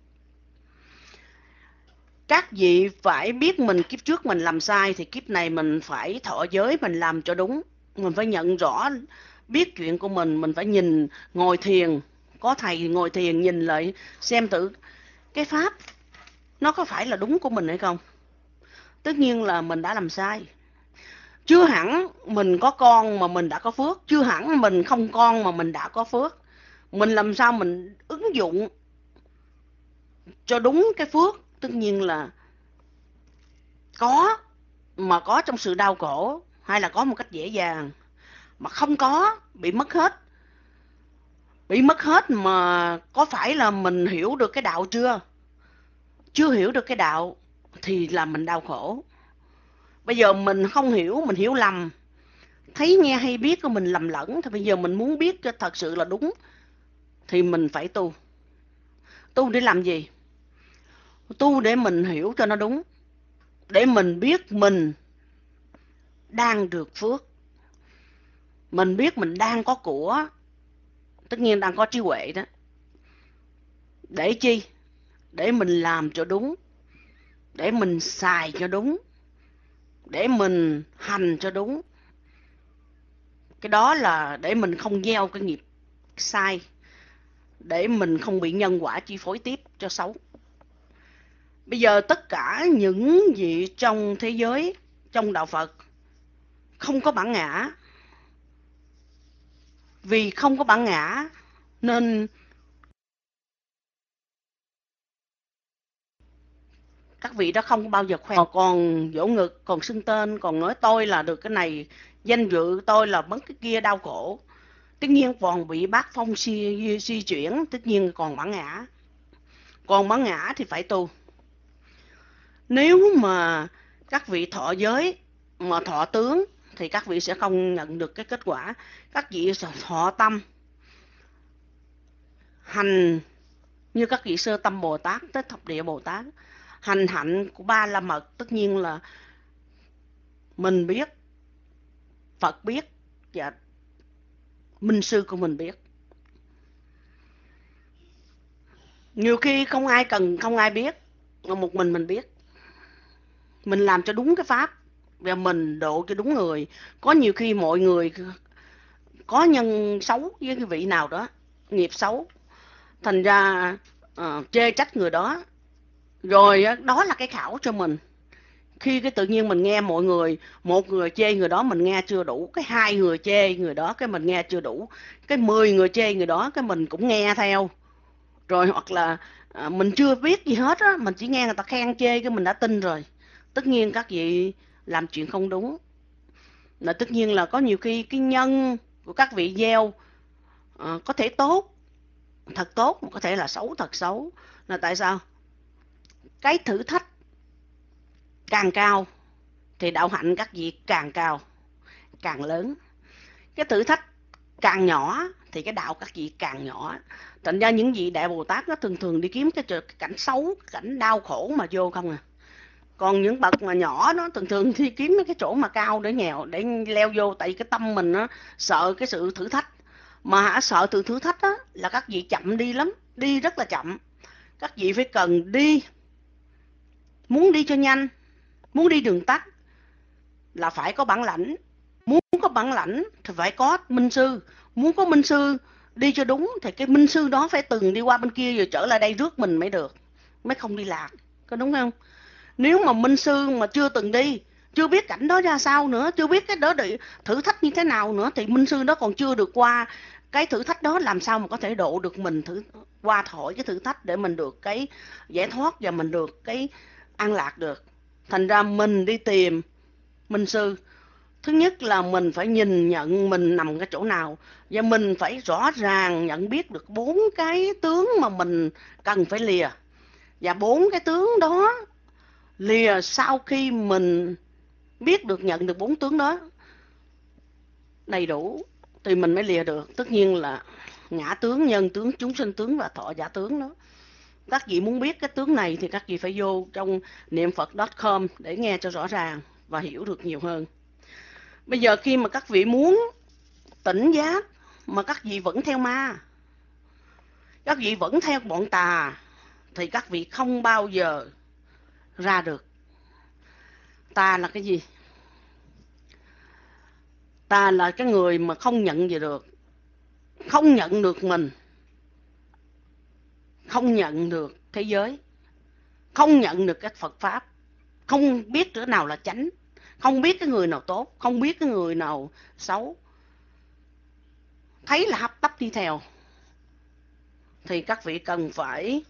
Các vị phải biết mình kiếp trước mình làm sai thì kiếp này mình phải thọ giới, mình làm cho đúng. Mình phải nhận rõ, biết chuyện của mình phải nhìn, ngồi thiền, có thầy ngồi thiền nhìn lại xem thử cái pháp nó có phải là đúng của mình hay không. Tất nhiên là mình đã làm sai. Chưa hẳn mình có con mà mình đã có phước, chưa hẳn mình không con mà mình đã có phước. Mình làm sao mình ứng dụng cho đúng cái phước. Tất nhiên là có, mà có trong sự đau khổ, hay là có một cách dễ dàng, mà không có, bị mất hết. Bị mất hết mà có phải là mình hiểu được cái đạo chưa? Chưa hiểu được cái đạo thì là mình đau khổ. Bây giờ mình không hiểu, mình hiểu lầm, thấy nghe hay biết của mình lầm lẫn, thì bây giờ mình muốn biết cho thật sự là đúng thì mình phải tu. Tu để làm gì? Tu để mình hiểu cho nó đúng, để mình biết mình đang được phước, mình biết mình đang có của, tất nhiên đang có trí huệ đó. Để chi? Để mình làm cho đúng, để mình xài cho đúng, để mình hành cho đúng. Cái đó là để mình không gieo cái nghiệp sai, để mình không bị nhân quả chi phối tiếp cho xấu. Bây giờ tất cả những gì trong thế giới, trong đạo Phật, không có bản ngã. Vì không có bản ngã nên các vị đó không bao giờ khoe, còn vỗ ngực, còn xưng tên, còn nói tôi là được cái này, danh dự tôi là mất cái kia, đau khổ. Tất nhiên còn bị bác phong di chuyển, tất nhiên còn bản ngã. Còn bản ngã thì phải tu. Nếu mà các vị thọ giới mà thọ tướng thì các vị sẽ không nhận được cái kết quả. Các vị sẽ thọ tâm, hành như các vị sơ tâm Bồ Tát tới thập địa Bồ Tát, hành hạnh của ba la mật. Tất nhiên là mình biết, Phật biết và minh sư của mình biết. Nhiều khi không ai cần, không ai biết, mà một mình biết. Mình làm cho đúng cái pháp và mình độ cho đúng người. Có nhiều khi mọi người có nhân xấu với cái vị nào đó, nghiệp xấu, thành ra chê trách người đó. Rồi đó là cái khảo cho mình. Khi cái tự nhiên mình nghe mọi người, một người chê người đó mình nghe chưa đủ, cái hai người chê người đó cái mình nghe chưa đủ, cái 10 người chê người đó cái mình cũng nghe theo. Rồi hoặc là mình chưa biết gì hết á, mình chỉ nghe người ta khen chê cái mình đã tin rồi. Tất nhiên các vị làm chuyện không đúng. Là tất nhiên là có nhiều khi cái nhân của các vị gieo có thể tốt, thật tốt, mà có thể là xấu, thật xấu. Là tại sao? Cái thử thách càng cao thì đạo hạnh các vị càng cao, càng lớn. Cái thử thách càng nhỏ thì cái đạo các vị càng nhỏ. Thành ra những vị Đại Bồ Tát nó thường thường đi kiếm cái cảnh xấu, cái cảnh đau khổ mà vô không à. Còn những bậc mà nhỏ nó thường thường đi kiếm cái chỗ mà cao để nghèo, để leo vô. Tại cái tâm mình nó sợ cái sự thử thách. Mà sợ từ thử thách á là các vị chậm đi lắm, đi rất là chậm. Các vị phải cần đi, muốn đi cho nhanh, muốn đi đường tắt là phải có bản lãnh. Muốn có bản lãnh thì phải có minh sư. Muốn có minh sư đi cho đúng thì cái minh sư đó phải từng đi qua bên kia rồi trở lại đây rước mình mới được, mới không đi lạc. Có đúng không? Nếu mà minh sư mà chưa từng đi, chưa biết cảnh đó ra sao nữa, chưa biết cái đó thử thách như thế nào nữa, thì minh sư đó còn chưa được qua cái thử thách đó, làm sao mà có thể độ được mình qua khỏi cái thử thách để mình được cái giải thoát và mình được cái an lạc được. Thành ra mình đi tìm minh sư, thứ nhất là mình phải nhìn nhận mình nằm cái chỗ nào, và mình phải rõ ràng nhận biết được 4 cái tướng mà mình cần phải lìa. Và 4 cái tướng đó lìa sau khi mình biết được, nhận được 4 tướng đó đầy đủ thì mình mới lìa được. Tất nhiên là ngã tướng, nhân tướng, chúng sinh tướng và thọ giả tướng đó. Các vị muốn biết cái tướng này thì các vị phải vô trong niệm Phật.com để nghe cho rõ ràng và hiểu được nhiều hơn. Bây giờ khi mà các vị muốn tỉnh giác mà các vị vẫn theo ma, các vị vẫn theo bọn tà, thì các vị không bao giờ ra được. Tà là cái gì? Ta là cái người mà không nhận về được, không nhận được mình, không nhận được thế giới, không nhận được các Phật Pháp, không biết chỗ nào là chánh, không biết cái người nào tốt, không biết cái người nào xấu, thấy là hấp tấp đi theo. Thì các vị cần phải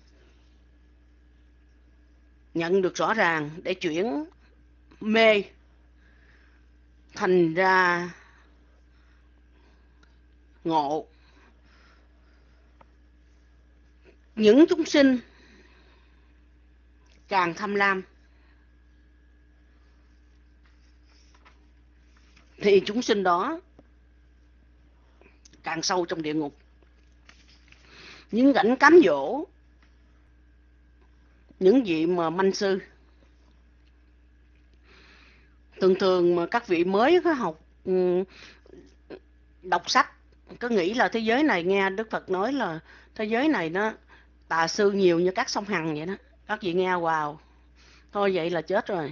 nhận được rõ ràng để chuyển mê Thành ra ngộ, những chúng sinh càng tham lam thì chúng sinh đó càng sâu trong địa ngục. Những cảnh cám dỗ những vị mà manh sư, thường thường mà các vị mới có học đọc sách có nghĩ là thế giới này, nghe Đức Phật nói là thế giới này nó tà sư nhiều như các sông Hằng vậy đó. Các vị nghe vào thôi vậy là chết rồi,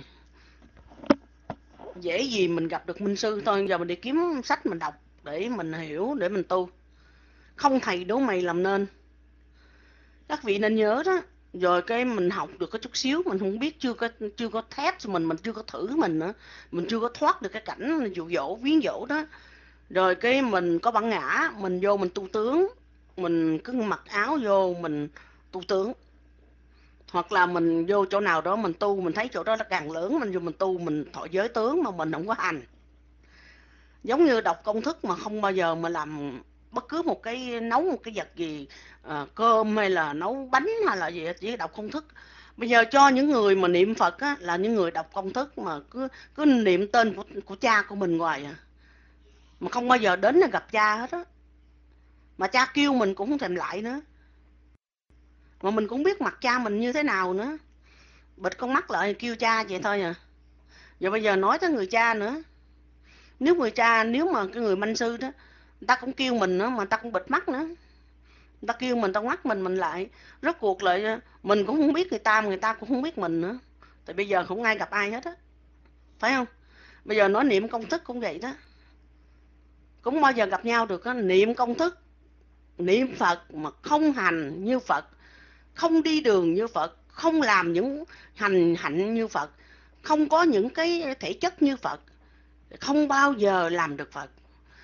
dễ gì mình gặp được minh sư. Thôi giờ mình đi kiếm sách mình đọc để mình hiểu, để mình tu. Không thầy đố mày làm nên. Các vị nên nhớ đó. Rồi cái mình học được có chút xíu, mình không biết, chưa có test mình chưa có thử mình nữa, mình chưa có thoát được cái cảnh dụ dỗ viếng dỗ đó. Rồi cái mình có bản ngã, mình vô mình tu tướng, mình cứ mặc áo vô mình tu tướng. Hoặc là mình vô chỗ nào đó mình tu, mình thấy chỗ đó nó càng lớn, mình vô mình tu, mình thọ giới tướng mà mình không có hành. Giống như đọc công thức mà không bao giờ mà làm bất cứ một cái, nấu một cái vật gì, cơm hay là nấu bánh hay là gì, chỉ đọc công thức. Bây giờ cho những người mà niệm Phật á, là những người đọc công thức mà cứ niệm tên của cha của mình hoài à, mà không bao giờ đến là gặp cha hết á. Mà cha kêu mình cũng không thèm lại nữa, mà mình cũng biết mặt cha mình như thế nào nữa, bịt con mắt lại kêu cha vậy thôi à. Giờ bây giờ nói tới người cha nữa, nếu mà cái người manh sư đó, người ta cũng kêu mình nữa mà người ta cũng bịt mắt nữa, người ta kêu mình, ta ngoắt mình lại, rốt cuộc lại mình cũng không biết người ta, mà người ta cũng không biết mình nữa. Tại bây giờ không ai gặp ai hết á, phải không? Bây giờ nói niệm công thức cũng vậy đó, cũng bao giờ gặp nhau được á. Niệm công thức, niệm Phật mà không hành như Phật, không đi đường như Phật, không làm những hành hạnh như Phật, không có những cái thể chất như Phật, không bao giờ làm được Phật.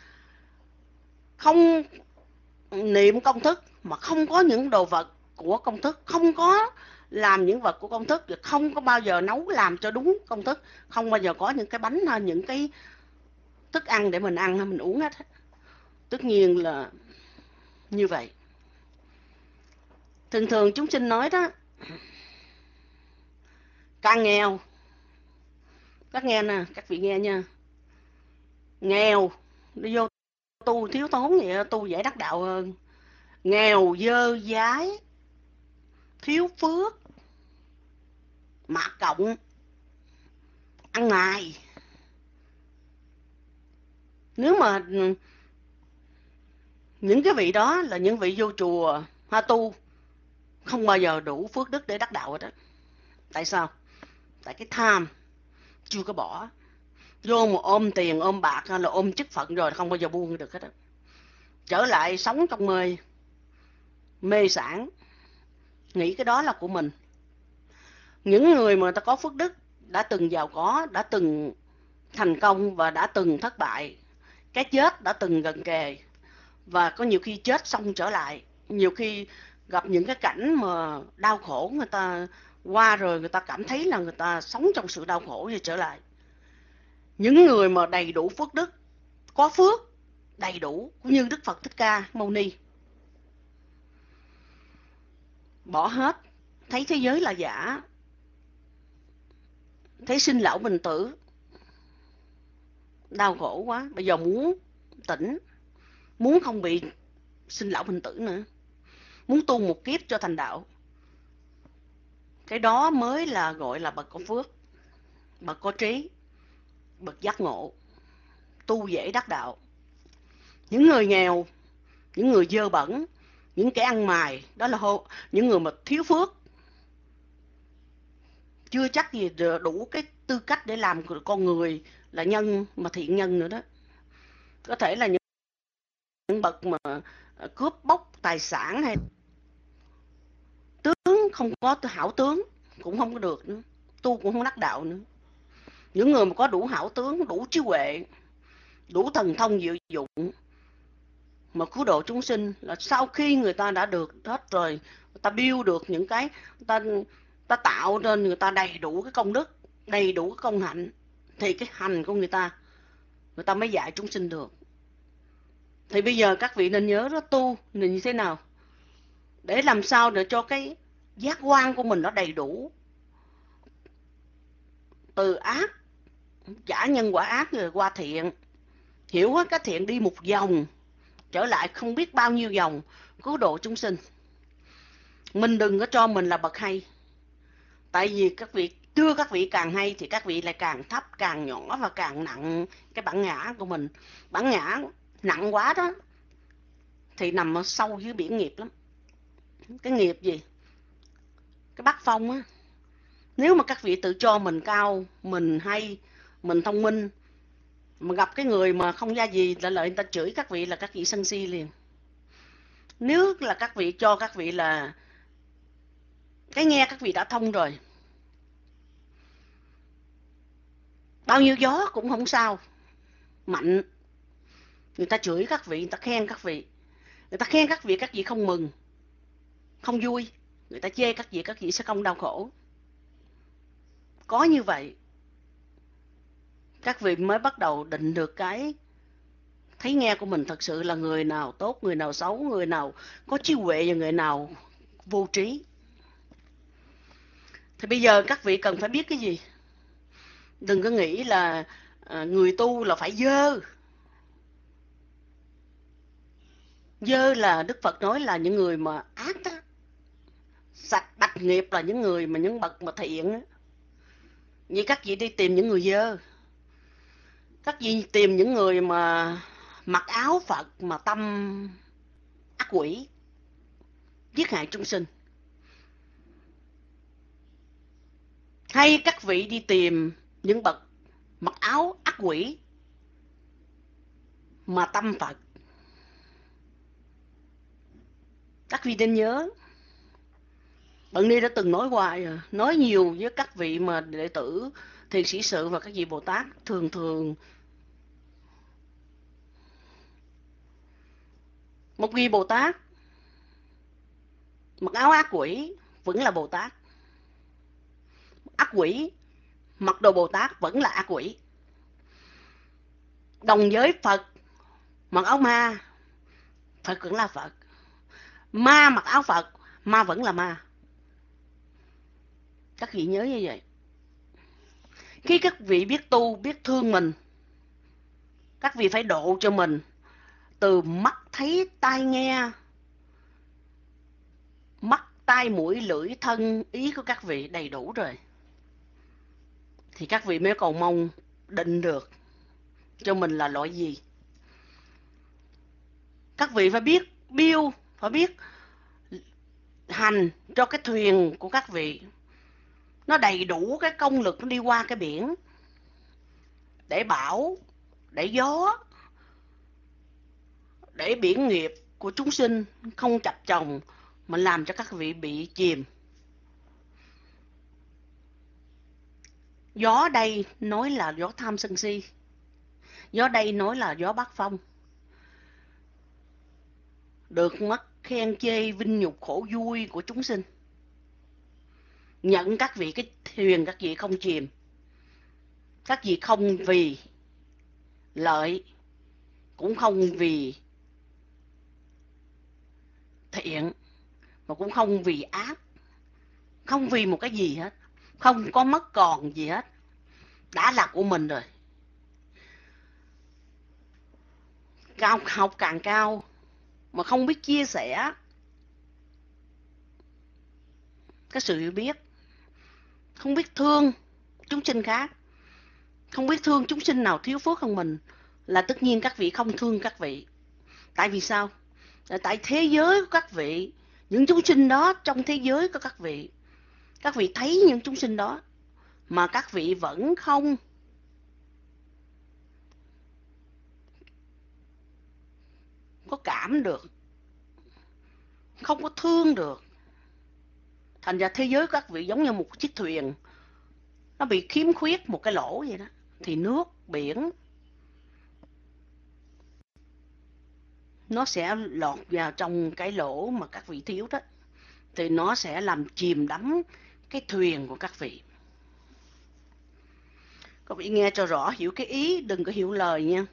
Không niệm công thức mà không có những đồ vật của công thức, không có làm những vật của công thức, không có bao giờ nấu làm cho đúng công thức, không bao giờ có những cái bánh hay những cái thức ăn để mình ăn hay mình uống hết. Tất nhiên là như vậy. Thường thường chúng sinh nói đó, càng nghèo, các nghe nè, các vị nghe nha, nghèo đi vô tu thiếu thốn vậy, tu dễ đắc đạo hơn. Nghèo dơ dái, thiếu phước, mạ cộng, ăn mày. Nếu mà những cái vị đó là những vị vô chùa ha tu, không bao giờ đủ phước đức để đắc đạo hết đó. Tại sao? Tại cái tham chưa có bỏ. Vô mà ôm tiền, ôm bạc hay là ôm chức phận rồi không bao giờ buông được hết đó. Trở lại sống trong mê sản, nghĩ cái đó là của mình. Những người mà ta có phước đức, đã từng giàu có, đã từng thành công và đã từng thất bại, cái chết đã từng gần kề, và có nhiều khi chết xong trở lại, nhiều khi gặp những cái cảnh mà đau khổ, người ta qua rồi người ta cảm thấy là người ta sống trong sự đau khổ rồi trở lại. Những người mà đầy đủ phước đức, có phước đầy đủ cũng như Đức Phật Thích Ca Mâu Ni, bỏ hết, thấy thế giới là giả, thấy sinh lão bệnh tử, đau khổ quá, bây giờ muốn tỉnh, muốn không bị sinh lão bệnh tử nữa, muốn tu một kiếp cho thành đạo. Cái đó mới là gọi là bậc có phước, bậc có trí, bậc giác ngộ, tu dễ đắc đạo. Những người nghèo, những người dơ bẩn, những kẻ ăn mày, đó là những người mà thiếu phước, chưa chắc gì đủ cái tư cách để làm con người là nhân mà thiện nhân nữa đó. Có thể là những bậc mà cướp bóc tài sản hay tướng không có hảo tướng cũng không có được nữa, tu cũng không đắc đạo nữa. Những người mà có đủ hảo tướng, đủ trí huệ, đủ thần thông diệu dụng mà cứu độ chúng sinh, là sau khi người ta đã được hết rồi, người ta build được những cái, người ta tạo nên người ta đầy đủ cái công đức, đầy đủ cái công hạnh, thì cái hành của người ta người ta mới dạy chúng sinh được. Thì bây giờ các vị nên nhớ đó, tu là như thế nào để làm sao để cho cái giác quan của mình nó đầy đủ, từ ác trả nhân quả ác rồi qua thiện, hiểu hết cái thiện đi một vòng trở lại không biết bao nhiêu vòng cứu độ chúng sinh. Mình đừng có cho mình là bậc hay, tại vì các vị đưa các vị càng hay thì các vị lại càng thấp, càng nhỏ và càng nặng cái bản ngã của mình. Bản ngã nặng quá đó thì nằm ở sâu dưới biển nghiệp lắm. Cái nghiệp gì? Cái bát phong á. Nếu mà các vị tự cho mình cao, mình hay, mình thông minh, mà gặp cái người mà không ra gì là lợi người ta chửi các vị là các vị sân si liền. Nếu là các vị cho các vị là cái nghe các vị đã thông rồi, bao nhiêu gió cũng không sao, mạnh. Người ta chửi các vị, người ta khen các vị. Người ta khen các vị không mừng, không vui. Người ta chê các vị sẽ không đau khổ. Có như vậy, các vị mới bắt đầu định được cái thấy nghe của mình thật sự là người nào tốt, người nào xấu, người nào có trí huệ và người nào vô trí. Thì bây giờ các vị cần phải biết cái gì? Đừng có nghĩ là người tu là phải dơ. Dơ là Đức Phật nói là những người mà ác đó. Sạch bạch nghiệp là những người mà những bậc mà thiện đó. Vì các vị đi tìm những người dơ. Các vị tìm những người mà mặc áo Phật mà tâm ác quỷ, giết hại chúng sinh. Hay các vị đi tìm những bậc mặc áo ác quỷ mà tâm Phật. Các vị nên nhớ, Bận Ni đã từng nói hoài, nói nhiều với các vị mà đệ tử Thiền Sĩ Sự và các vị Bồ Tát thường thường. Một vị Bồ Tát mặc áo ác quỷ vẫn là Bồ Tát. Ác quỷ mặc đồ Bồ Tát vẫn là ác quỷ. Đồng với Phật mặc áo ma, Phật vẫn là Phật. Ma mặc áo Phật, ma vẫn là ma. Các vị nhớ như vậy. Khi các vị biết tu, biết thương mình, các vị phải độ cho mình từ mắt thấy, tai nghe, mắt, tai, mũi, lưỡi, thân, ý của các vị đầy đủ rồi, thì các vị mới còn mong định được cho mình là loại gì. Các vị phải biết biêu, phải biết hành cho cái thuyền của các vị nó đầy đủ cái công lực nó đi qua cái biển, để bão, để gió, để biển nghiệp của chúng sinh không chập chồng mà làm cho các vị bị chìm. Gió đây nói là gió tham sân si, gió đây nói là gió bát phong. Được mất khen chê vinh nhục khổ vui của chúng sinh. Nhận các vị cái thuyền các vị không chìm. Các vị không vì lợi, cũng không vì thiện, mà cũng không vì ác. Không vì một cái gì hết. Không có mất còn gì hết. Đã là của mình rồi. Cao học càng cao mà không biết chia sẻ cái sự hiểu biết, không biết thương chúng sinh khác, không biết thương chúng sinh nào thiếu phước hơn mình, là tất nhiên các vị không thương các vị. Tại vì sao? Tại thế giới của các vị, những chúng sinh đó trong thế giới của các vị thấy những chúng sinh đó mà các vị vẫn không có cảm được, không có thương được. Thành ra thế giới của các vị giống như một chiếc thuyền nó bị khiếm khuyết một cái lỗ vậy đó, thì nước biển nó sẽ lọt vào trong cái lỗ mà các vị thiếu đó, thì nó sẽ làm chìm đắm cái thuyền của các vị. Các vị nghe cho rõ, hiểu cái ý, đừng có hiểu lời nha.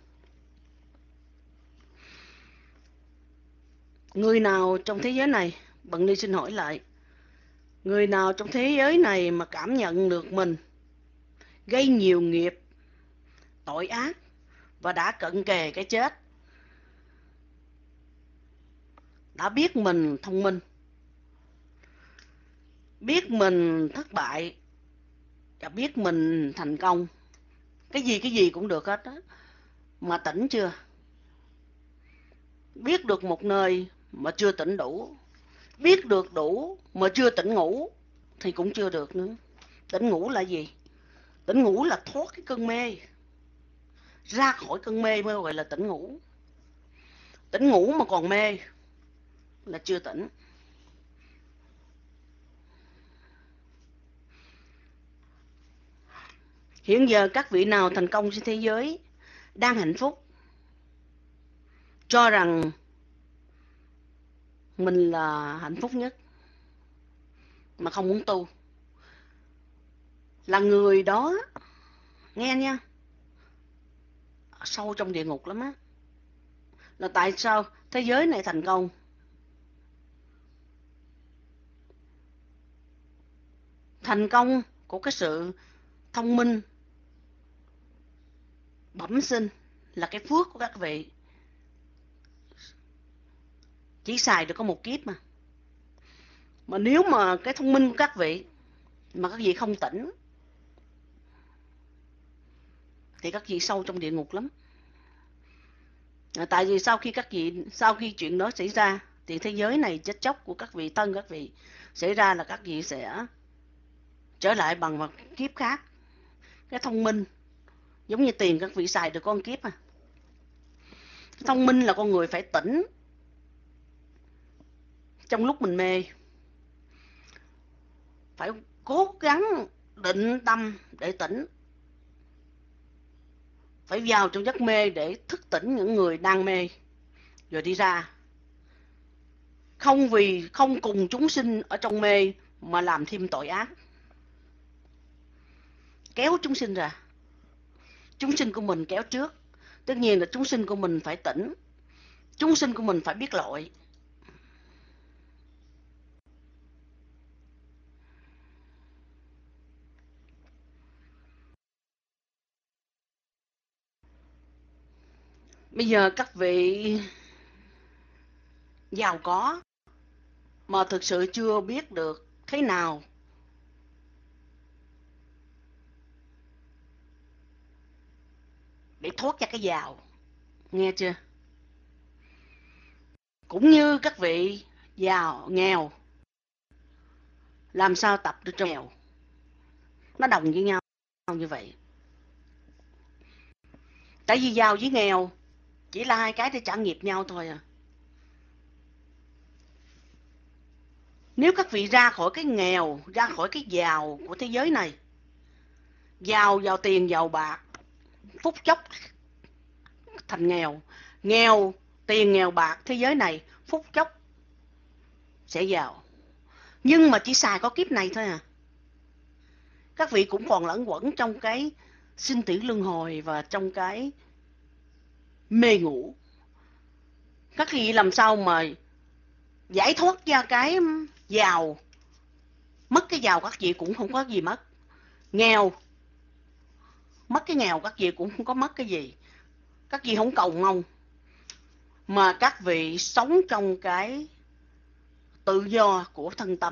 Người nào trong thế giới này, Bận Ni xin hỏi lại, người nào trong thế giới này mà cảm nhận được mình gây nhiều nghiệp, tội ác và đã cận kề cái chết, đã biết mình thông minh, biết mình thất bại và biết mình thành công, cái gì cũng được hết á, mà tỉnh chưa? Biết được một nơi mà chưa tỉnh đủ, biết được đủ mà chưa tỉnh ngủ thì cũng chưa được nữa. Tỉnh ngủ là gì? Tỉnh ngủ là thoát cái cơn mê, ra khỏi cơn mê mới gọi là tỉnh ngủ. Tỉnh ngủ mà còn mê là chưa tỉnh. Hiện giờ các vị nào thành công trên thế giới, đang hạnh phúc, cho rằng mình là hạnh phúc nhất, mà không muốn tu, là người đó, nghe nha, sâu trong địa ngục lắm á. Là tại sao thế giới này thành công? Thành công của cái sự thông minh bẩm sinh là cái phước của các vị. Chỉ xài được có một kiếp mà. Mà nếu mà cái thông minh của các vị mà các vị không tỉnh thì các vị sâu trong địa ngục lắm. Tại vì sau khi chuyện đó xảy ra thì thế giới này chết chóc của các vị, thân các vị xảy ra là các vị sẽ trở lại bằng một kiếp khác. Cái thông minh giống như tiền các vị xài được con kiếp à. Thông minh là con người phải tỉnh trong lúc mình mê, phải cố gắng định tâm để tỉnh, phải vào trong giấc mê để thức tỉnh những người đang mê, rồi đi ra. Không cùng chúng sinh ở trong mê mà làm thêm tội ác, kéo chúng sinh ra. Chúng sinh của mình kéo trước, tất nhiên là chúng sinh của mình phải tỉnh, chúng sinh của mình phải biết lỗi. Bây giờ các vị giàu có mà thực sự chưa biết được thế nào để thoát ra cái giàu, nghe chưa? Cũng như các vị nghèo, làm sao tập được cho nghèo, nó đồng với nhau như vậy. Tại vì giàu với nghèo chỉ là hai cái để trả nghiệp nhau thôi à. Nếu các vị ra khỏi cái nghèo, ra khỏi cái giàu của thế giới này, giàu vào tiền giàu bạc, phút chốc thành nghèo, nghèo tiền nghèo bạc thế giới này, phút chốc sẽ giàu. Nhưng mà chỉ xài có kiếp này thôi à. Các vị cũng còn lẫn quẩn trong cái sinh tử luân hồi và trong cái mê ngủ. Các vị làm sao mà giải thoát ra cái giàu? Mất cái giàu các vị cũng không có gì mất. Nghèo, mất cái nghèo các vị cũng không có mất cái gì. Các vị không cầu mong, mà các vị sống trong cái tự do của thân tâm.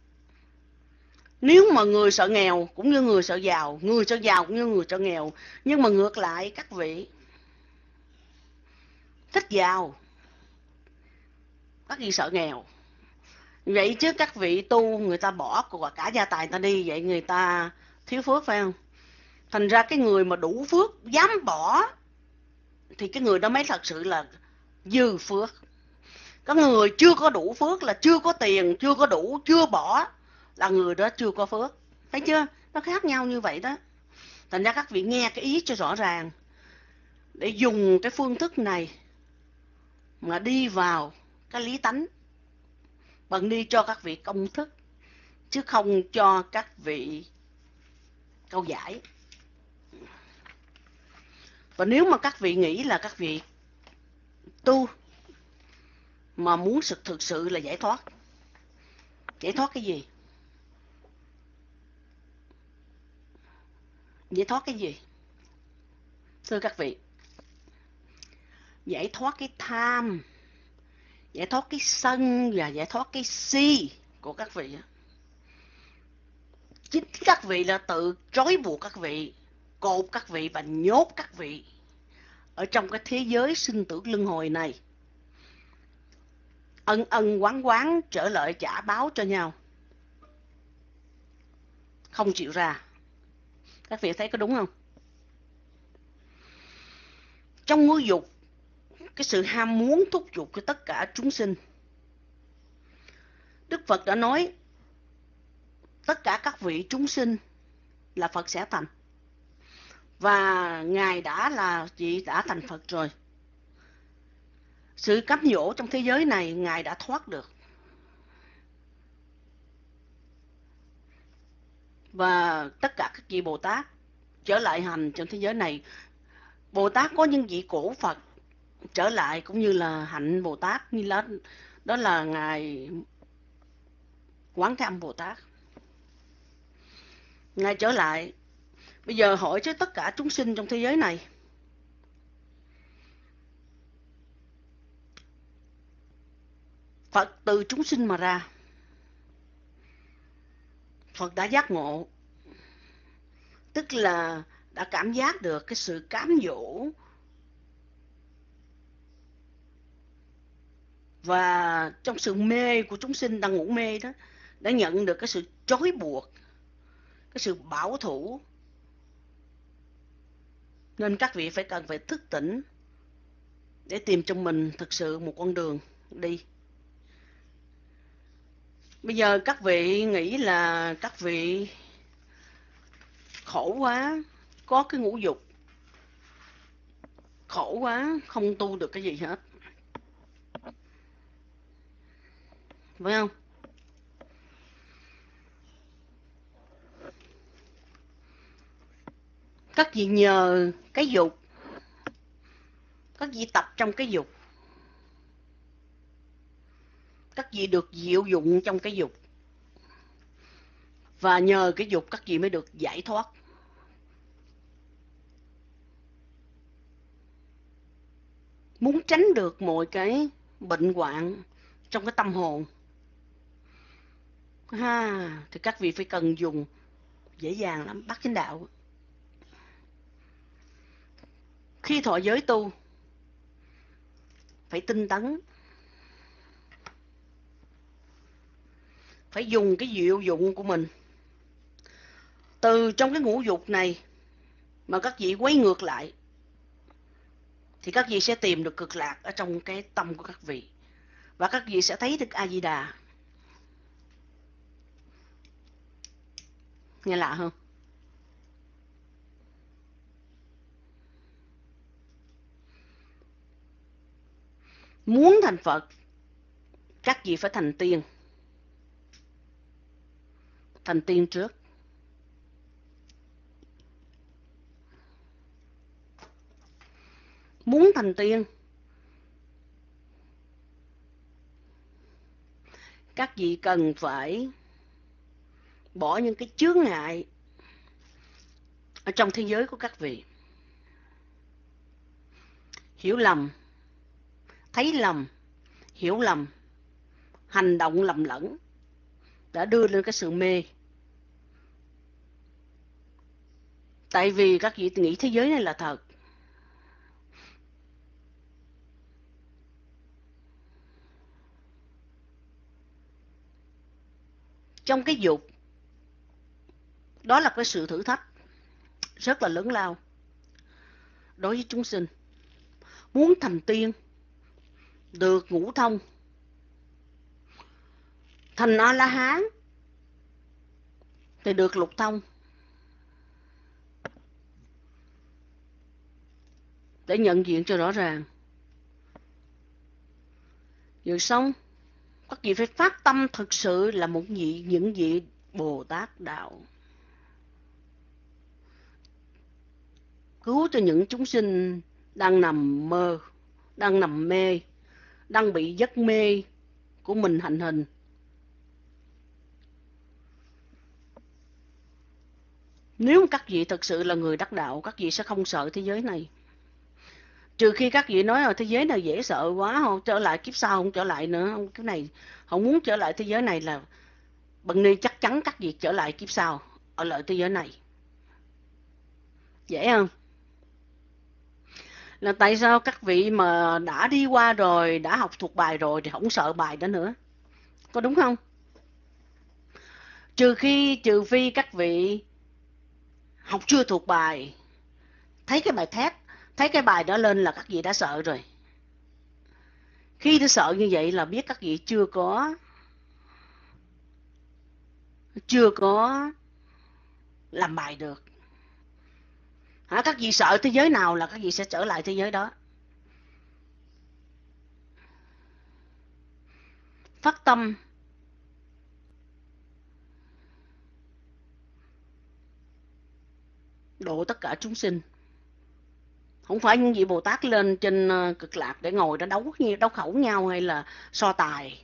Nếu mà người sợ nghèo cũng như người sợ giàu, người sợ giàu cũng như người sợ nghèo. Nhưng mà ngược lại các vị thích giàu, các vị sợ nghèo. Vậy chứ các vị tu người ta bỏ cả gia tài ta đi, vậy người ta thiếu phước phải không? Thành ra cái người mà đủ phước dám bỏ thì cái người đó mới thật sự là dư phước. Có người chưa có đủ phước là chưa có tiền, chưa có đủ, chưa bỏ là người đó chưa có phước. Thấy chưa? Nó khác nhau như vậy đó. Thành ra các vị nghe cái ý cho rõ ràng, để dùng cái phương thức này mà đi vào cái lý tánh, bằng đi cho các vị công thức, chứ không cho các vị câu giải. Và nếu mà các vị nghĩ là các vị tu mà muốn thực sự là giải thoát cái gì? Giải thoát cái gì? Thưa các vị, giải thoát cái tham, giải thoát cái sân và giải thoát cái si của các vị. Chính các vị là tự trói buộc các vị, cột các vị và nhốt các vị ở trong cái thế giới sinh tử luân hồi này. Ân ân oán oán trở lại trả báo cho nhau, không chịu ra. Các vị thấy có đúng không? Trong ngũ dục, cái sự ham muốn thúc giục của tất cả chúng sinh, Đức Phật đã nói tất cả các vị chúng sinh là Phật sẽ thành. Và Ngài đã thành Phật rồi. Sự cám dỗ trong thế giới này Ngài đã thoát được. Và tất cả các vị Bồ Tát trở lại hành trong thế giới này. Bồ Tát có những vị cổ Phật trở lại cũng như là hạnh Bồ Tát, như đó là Ngài Quán Thế Âm Bồ Tát. Ngài trở lại. Bây giờ hỏi cho tất cả chúng sinh trong thế giới này, Phật từ chúng sinh mà ra. Phật đã giác ngộ, tức là đã cảm giác được cái sự cám dỗ và trong sự mê của chúng sinh đang ngủ mê đó, đã nhận được cái sự trói buộc, cái sự bảo thủ. Nên các vị cần phải thức tỉnh để tìm cho mình thực sự một con đường đi. Bây giờ các vị nghĩ là các vị khổ quá, có cái ngũ dục, khổ quá, không tu được cái gì hết, phải không? Các vị nhờ cái dục, các vị tập trong cái dục, các vị được diệu dụng trong cái dục, và nhờ cái dục các vị mới được giải thoát. Muốn tránh được mọi cái bệnh hoạn trong cái tâm hồn thì các vị phải cần dùng dễ dàng lắm, bát chánh đạo. Khi thọ giới tu phải tinh tấn, phải dùng cái diệu dụng của mình. Từ trong cái ngũ dục này mà các vị quay ngược lại thì các vị sẽ tìm được cực lạc ở trong cái tâm của các vị, và các vị sẽ thấy được A Di Đà. Nghe lạ không? Muốn thành Phật, các vị phải thành tiên. Thành tiên trước. Muốn thành tiên, các vị cần phải bỏ những cái chướng ngại ở trong thế giới của các vị. Hiểu lầm, thấy lầm, hiểu lầm, hành động lầm lẫn đã đưa lên cái sự mê. Tại vì các vị nghĩ thế giới này là thật. Trong cái dục, đó là cái sự thử thách rất là lớn lao đối với chúng sinh. Muốn thành tiên, được ngũ thông, thành A-la-hán thì được lục thông. Để nhận diện cho rõ ràng. Rồi xong, các vị phải phát tâm thực sự là những vị Bồ Tát đạo. cứu cho những chúng sinh đang nằm mơ, đang nằm mê, đang bị giấc mê của mình hành hình. Nếu các vị thật sự là người đắc đạo, các vị sẽ không sợ thế giới này. Trừ khi các vị nói là thế giới này dễ sợ quá, không trở lại kiếp sau, không trở lại nữa, không, cái này không muốn trở lại thế giới này là Bần Ni chắc chắn các vị trở lại kiếp sau ở lại thế giới này. Dễ không? Là tại sao các vị mà đã đi qua rồi, đã học thuộc bài rồi thì không sợ bài đó nữa, có đúng không? Trừ phi các vị học chưa thuộc bài, thấy cái bài thét, thấy cái bài đó lên là các vị đã sợ rồi. Khi đã sợ như vậy là biết các vị chưa có làm bài được. Các vị sợ thế giới nào là các vị sẽ trở lại thế giới đó. Phát tâm độ tất cả chúng sinh. Không phải những vị Bồ Tát lên trên cực lạc để ngồi đó đấu khẩu nhau hay là so tài.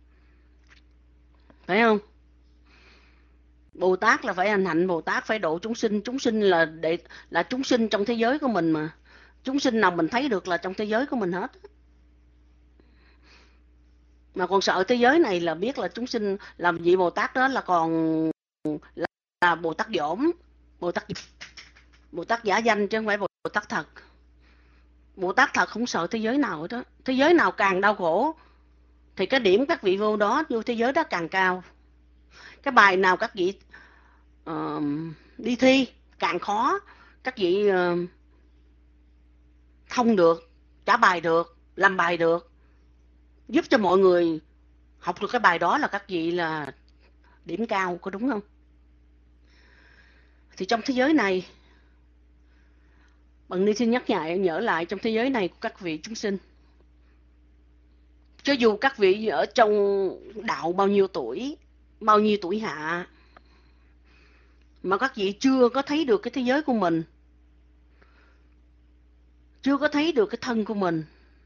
Phải không? Bồ Tát là phải hành hạnh Bồ Tát, phải độ chúng sinh. Chúng sinh là chúng sinh trong thế giới của mình mà. Chúng sinh nào mình thấy được là trong thế giới của mình hết. Mà còn sợ thế giới này là biết là chúng sinh, làm vị Bồ Tát đó là còn là Bồ Tát dỗm, Bồ Tát giả danh chứ không phải Bồ Tát thật. Bồ Tát thật không sợ thế giới nào đó. Thế giới nào càng đau khổ thì cái điểm các vị vô đó, vô thế giới đó càng cao. Cái bài nào các vị đi thi càng khó, các vị thông được, trả bài được, làm bài được, giúp cho mọi người học được cái bài đó là các vị là điểm cao, có đúng không? Thì trong thế giới này, Bần Ni xin nhớ lại trong thế giới này của các vị chúng sinh, cho dù các vị ở trong đạo bao nhiêu tuổi hạ, mà các vị chưa có thấy được cái thế giới của mình, chưa có thấy được cái thân của mình,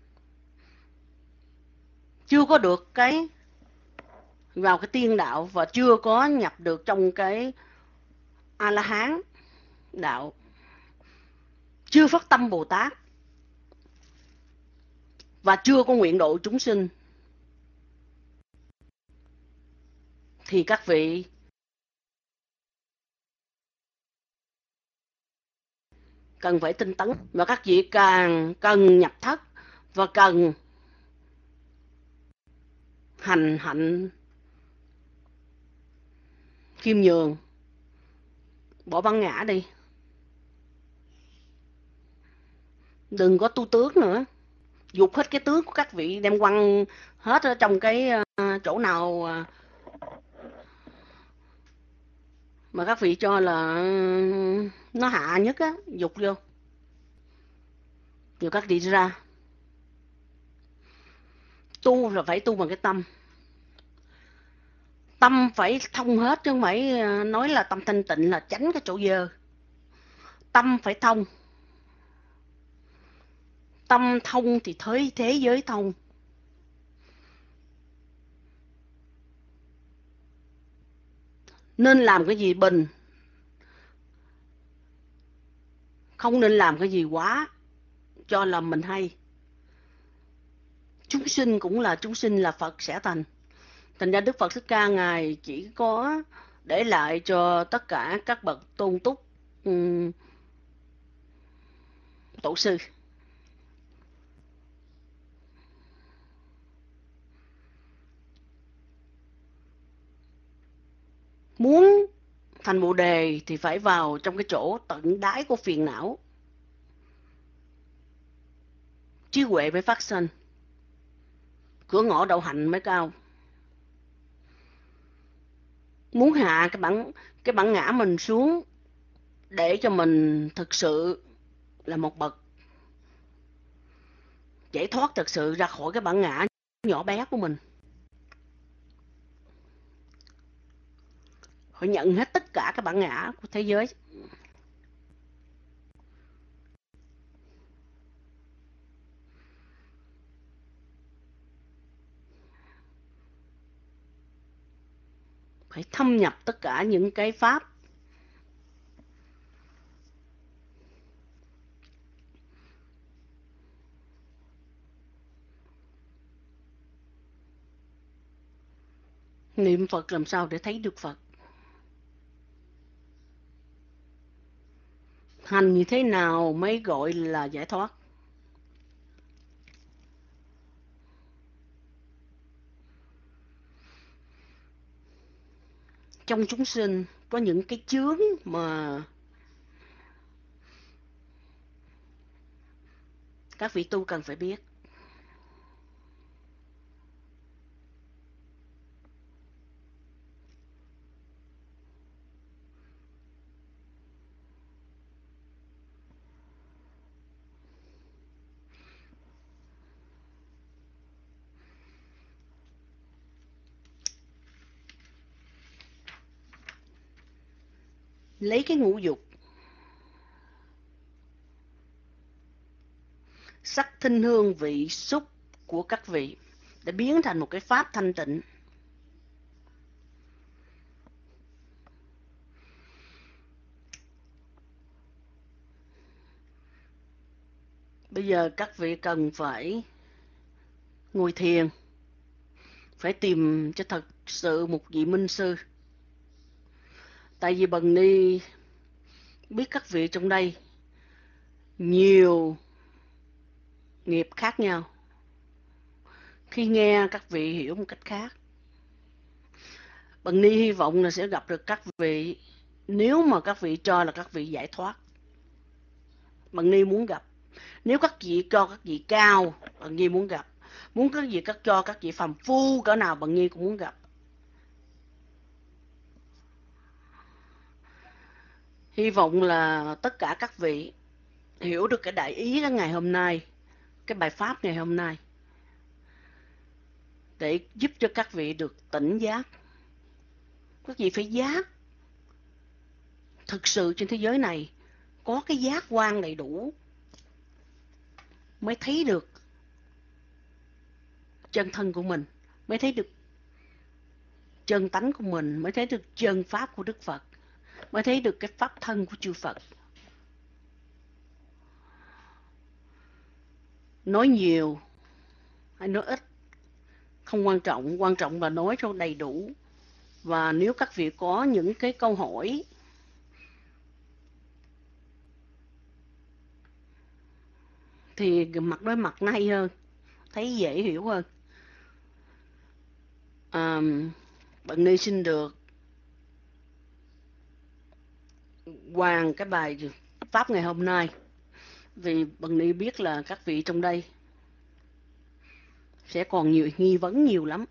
chưa có được cái vào cái tiên đạo và chưa có nhập được trong cái A-la-hán đạo, chưa phát tâm Bồ Tát và chưa có nguyện độ chúng sinh, thì các vị cần phải tinh tấn, và các vị càng cần nhập thất và cần hành hạnh khiêm nhường, bỏ băng ngã đi, đừng có tu tướng nữa, dục hết cái tướng của các vị đem quăng hết ở trong cái chỗ nào mà các vị cho là nó hạ nhất á, dục vô, rồi các vị ra. Tu là phải tu bằng cái tâm, tâm phải thông hết chứ không phải nói là tâm thanh tịnh là tránh cái chỗ dơ. Tâm phải thông, tâm thông thì thế giới thông. Nên làm cái gì bình, không nên làm cái gì quá cho là mình hay. Chúng sinh cũng là chúng sinh, là Phật sẽ thành. Thành ra Đức Phật Thích Ca Ngài chỉ có để lại cho tất cả các bậc tôn túc tổ sư. Muốn thành Bồ Đề thì phải vào trong cái chỗ tận đáy của phiền não, trí huệ mới phát sinh, cửa ngõ đậu hạnh mới cao. Muốn hạ cái bản ngã mình xuống để cho mình thực sự là một bậc giải thoát thực sự ra khỏi cái bản ngã nhỏ bé của mình, phải nhận hết tất cả các bản ngã của thế giới. phải thâm nhập tất cả những cái pháp. Niệm Phật làm sao để thấy được Phật? Hành như thế nào mới gọi là giải thoát? Trong chúng sinh có những cái chướng mà các vị tu cần phải biết. Lấy cái ngũ dục, sắc thinh hương vị xúc của các vị để biến thành một cái pháp thanh tịnh. Bây giờ các vị cần phải ngồi thiền, phải tìm cho thật sự một vị minh sư. Tại vì Bần Ni biết các vị trong đây nhiều nghiệp khác nhau. Khi nghe các vị hiểu một cách khác. Bần Ni hy vọng là sẽ gặp được các vị nếu mà các vị cho là các vị giải thoát. Bần Ni muốn gặp. Nếu các vị cho các vị cao, Bần Ni muốn gặp. Muốn các vị cho các vị phàm phu cỡ nào Bần Ni cũng muốn gặp. Hy vọng là tất cả các vị hiểu được cái đại ý đó ngày hôm nay, cái bài pháp ngày hôm nay, để giúp cho các vị được tỉnh giác. Các vị phải giác. Thực sự trên thế giới này có cái giác quan đầy đủ mới thấy được chân thân của mình, mới thấy được chân tánh của mình, mới thấy được chân pháp của Đức Phật, mới thấy được cái pháp thân của chư Phật. Nói nhiều hay nói ít không quan trọng, quan trọng là nói cho đầy đủ. Và nếu các vị có những cái câu hỏi thì mặt đối mặt hay hơn, thấy dễ hiểu hơn. Bần Ni xin được hoàn cái bài pháp ngày hôm nay, vì Bần Ni biết là các vị trong đây sẽ còn nhiều nghi vấn nhiều lắm.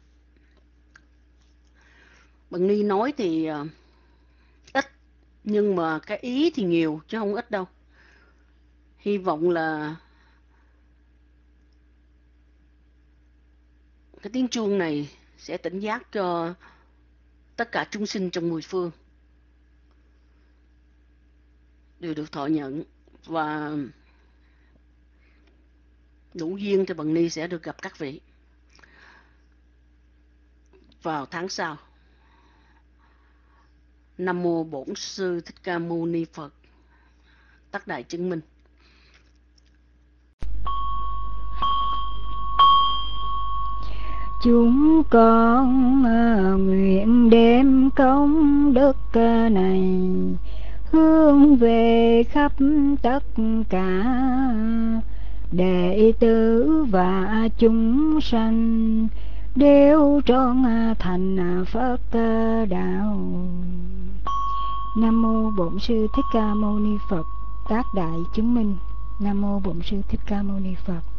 Bần Ni nói thì ít, nhưng mà cái ý thì nhiều chứ không ít đâu. Hy vọng là cái tiếng chuông này sẽ tỉnh giác cho tất cả chúng sinh trong mười phương đều được thọ nhận, và đủ duyên thì Bần Ni sẽ được gặp các vị vào tháng sau. Nam mô Bổn Sư Thích Ca Mâu Ni Phật. Tác Đại Chứng Minh. Chúng con nguyện đem công đức này hướng về khắp tất cả đệ tử và chúng sanh, đều trọn thành Phật đạo. Nam mô Bổn Sư Thích Ca Mâu Ni Phật. Tác Đại Chứng Minh. Nam mô Bổn Sư Thích Ca Mâu Ni Phật.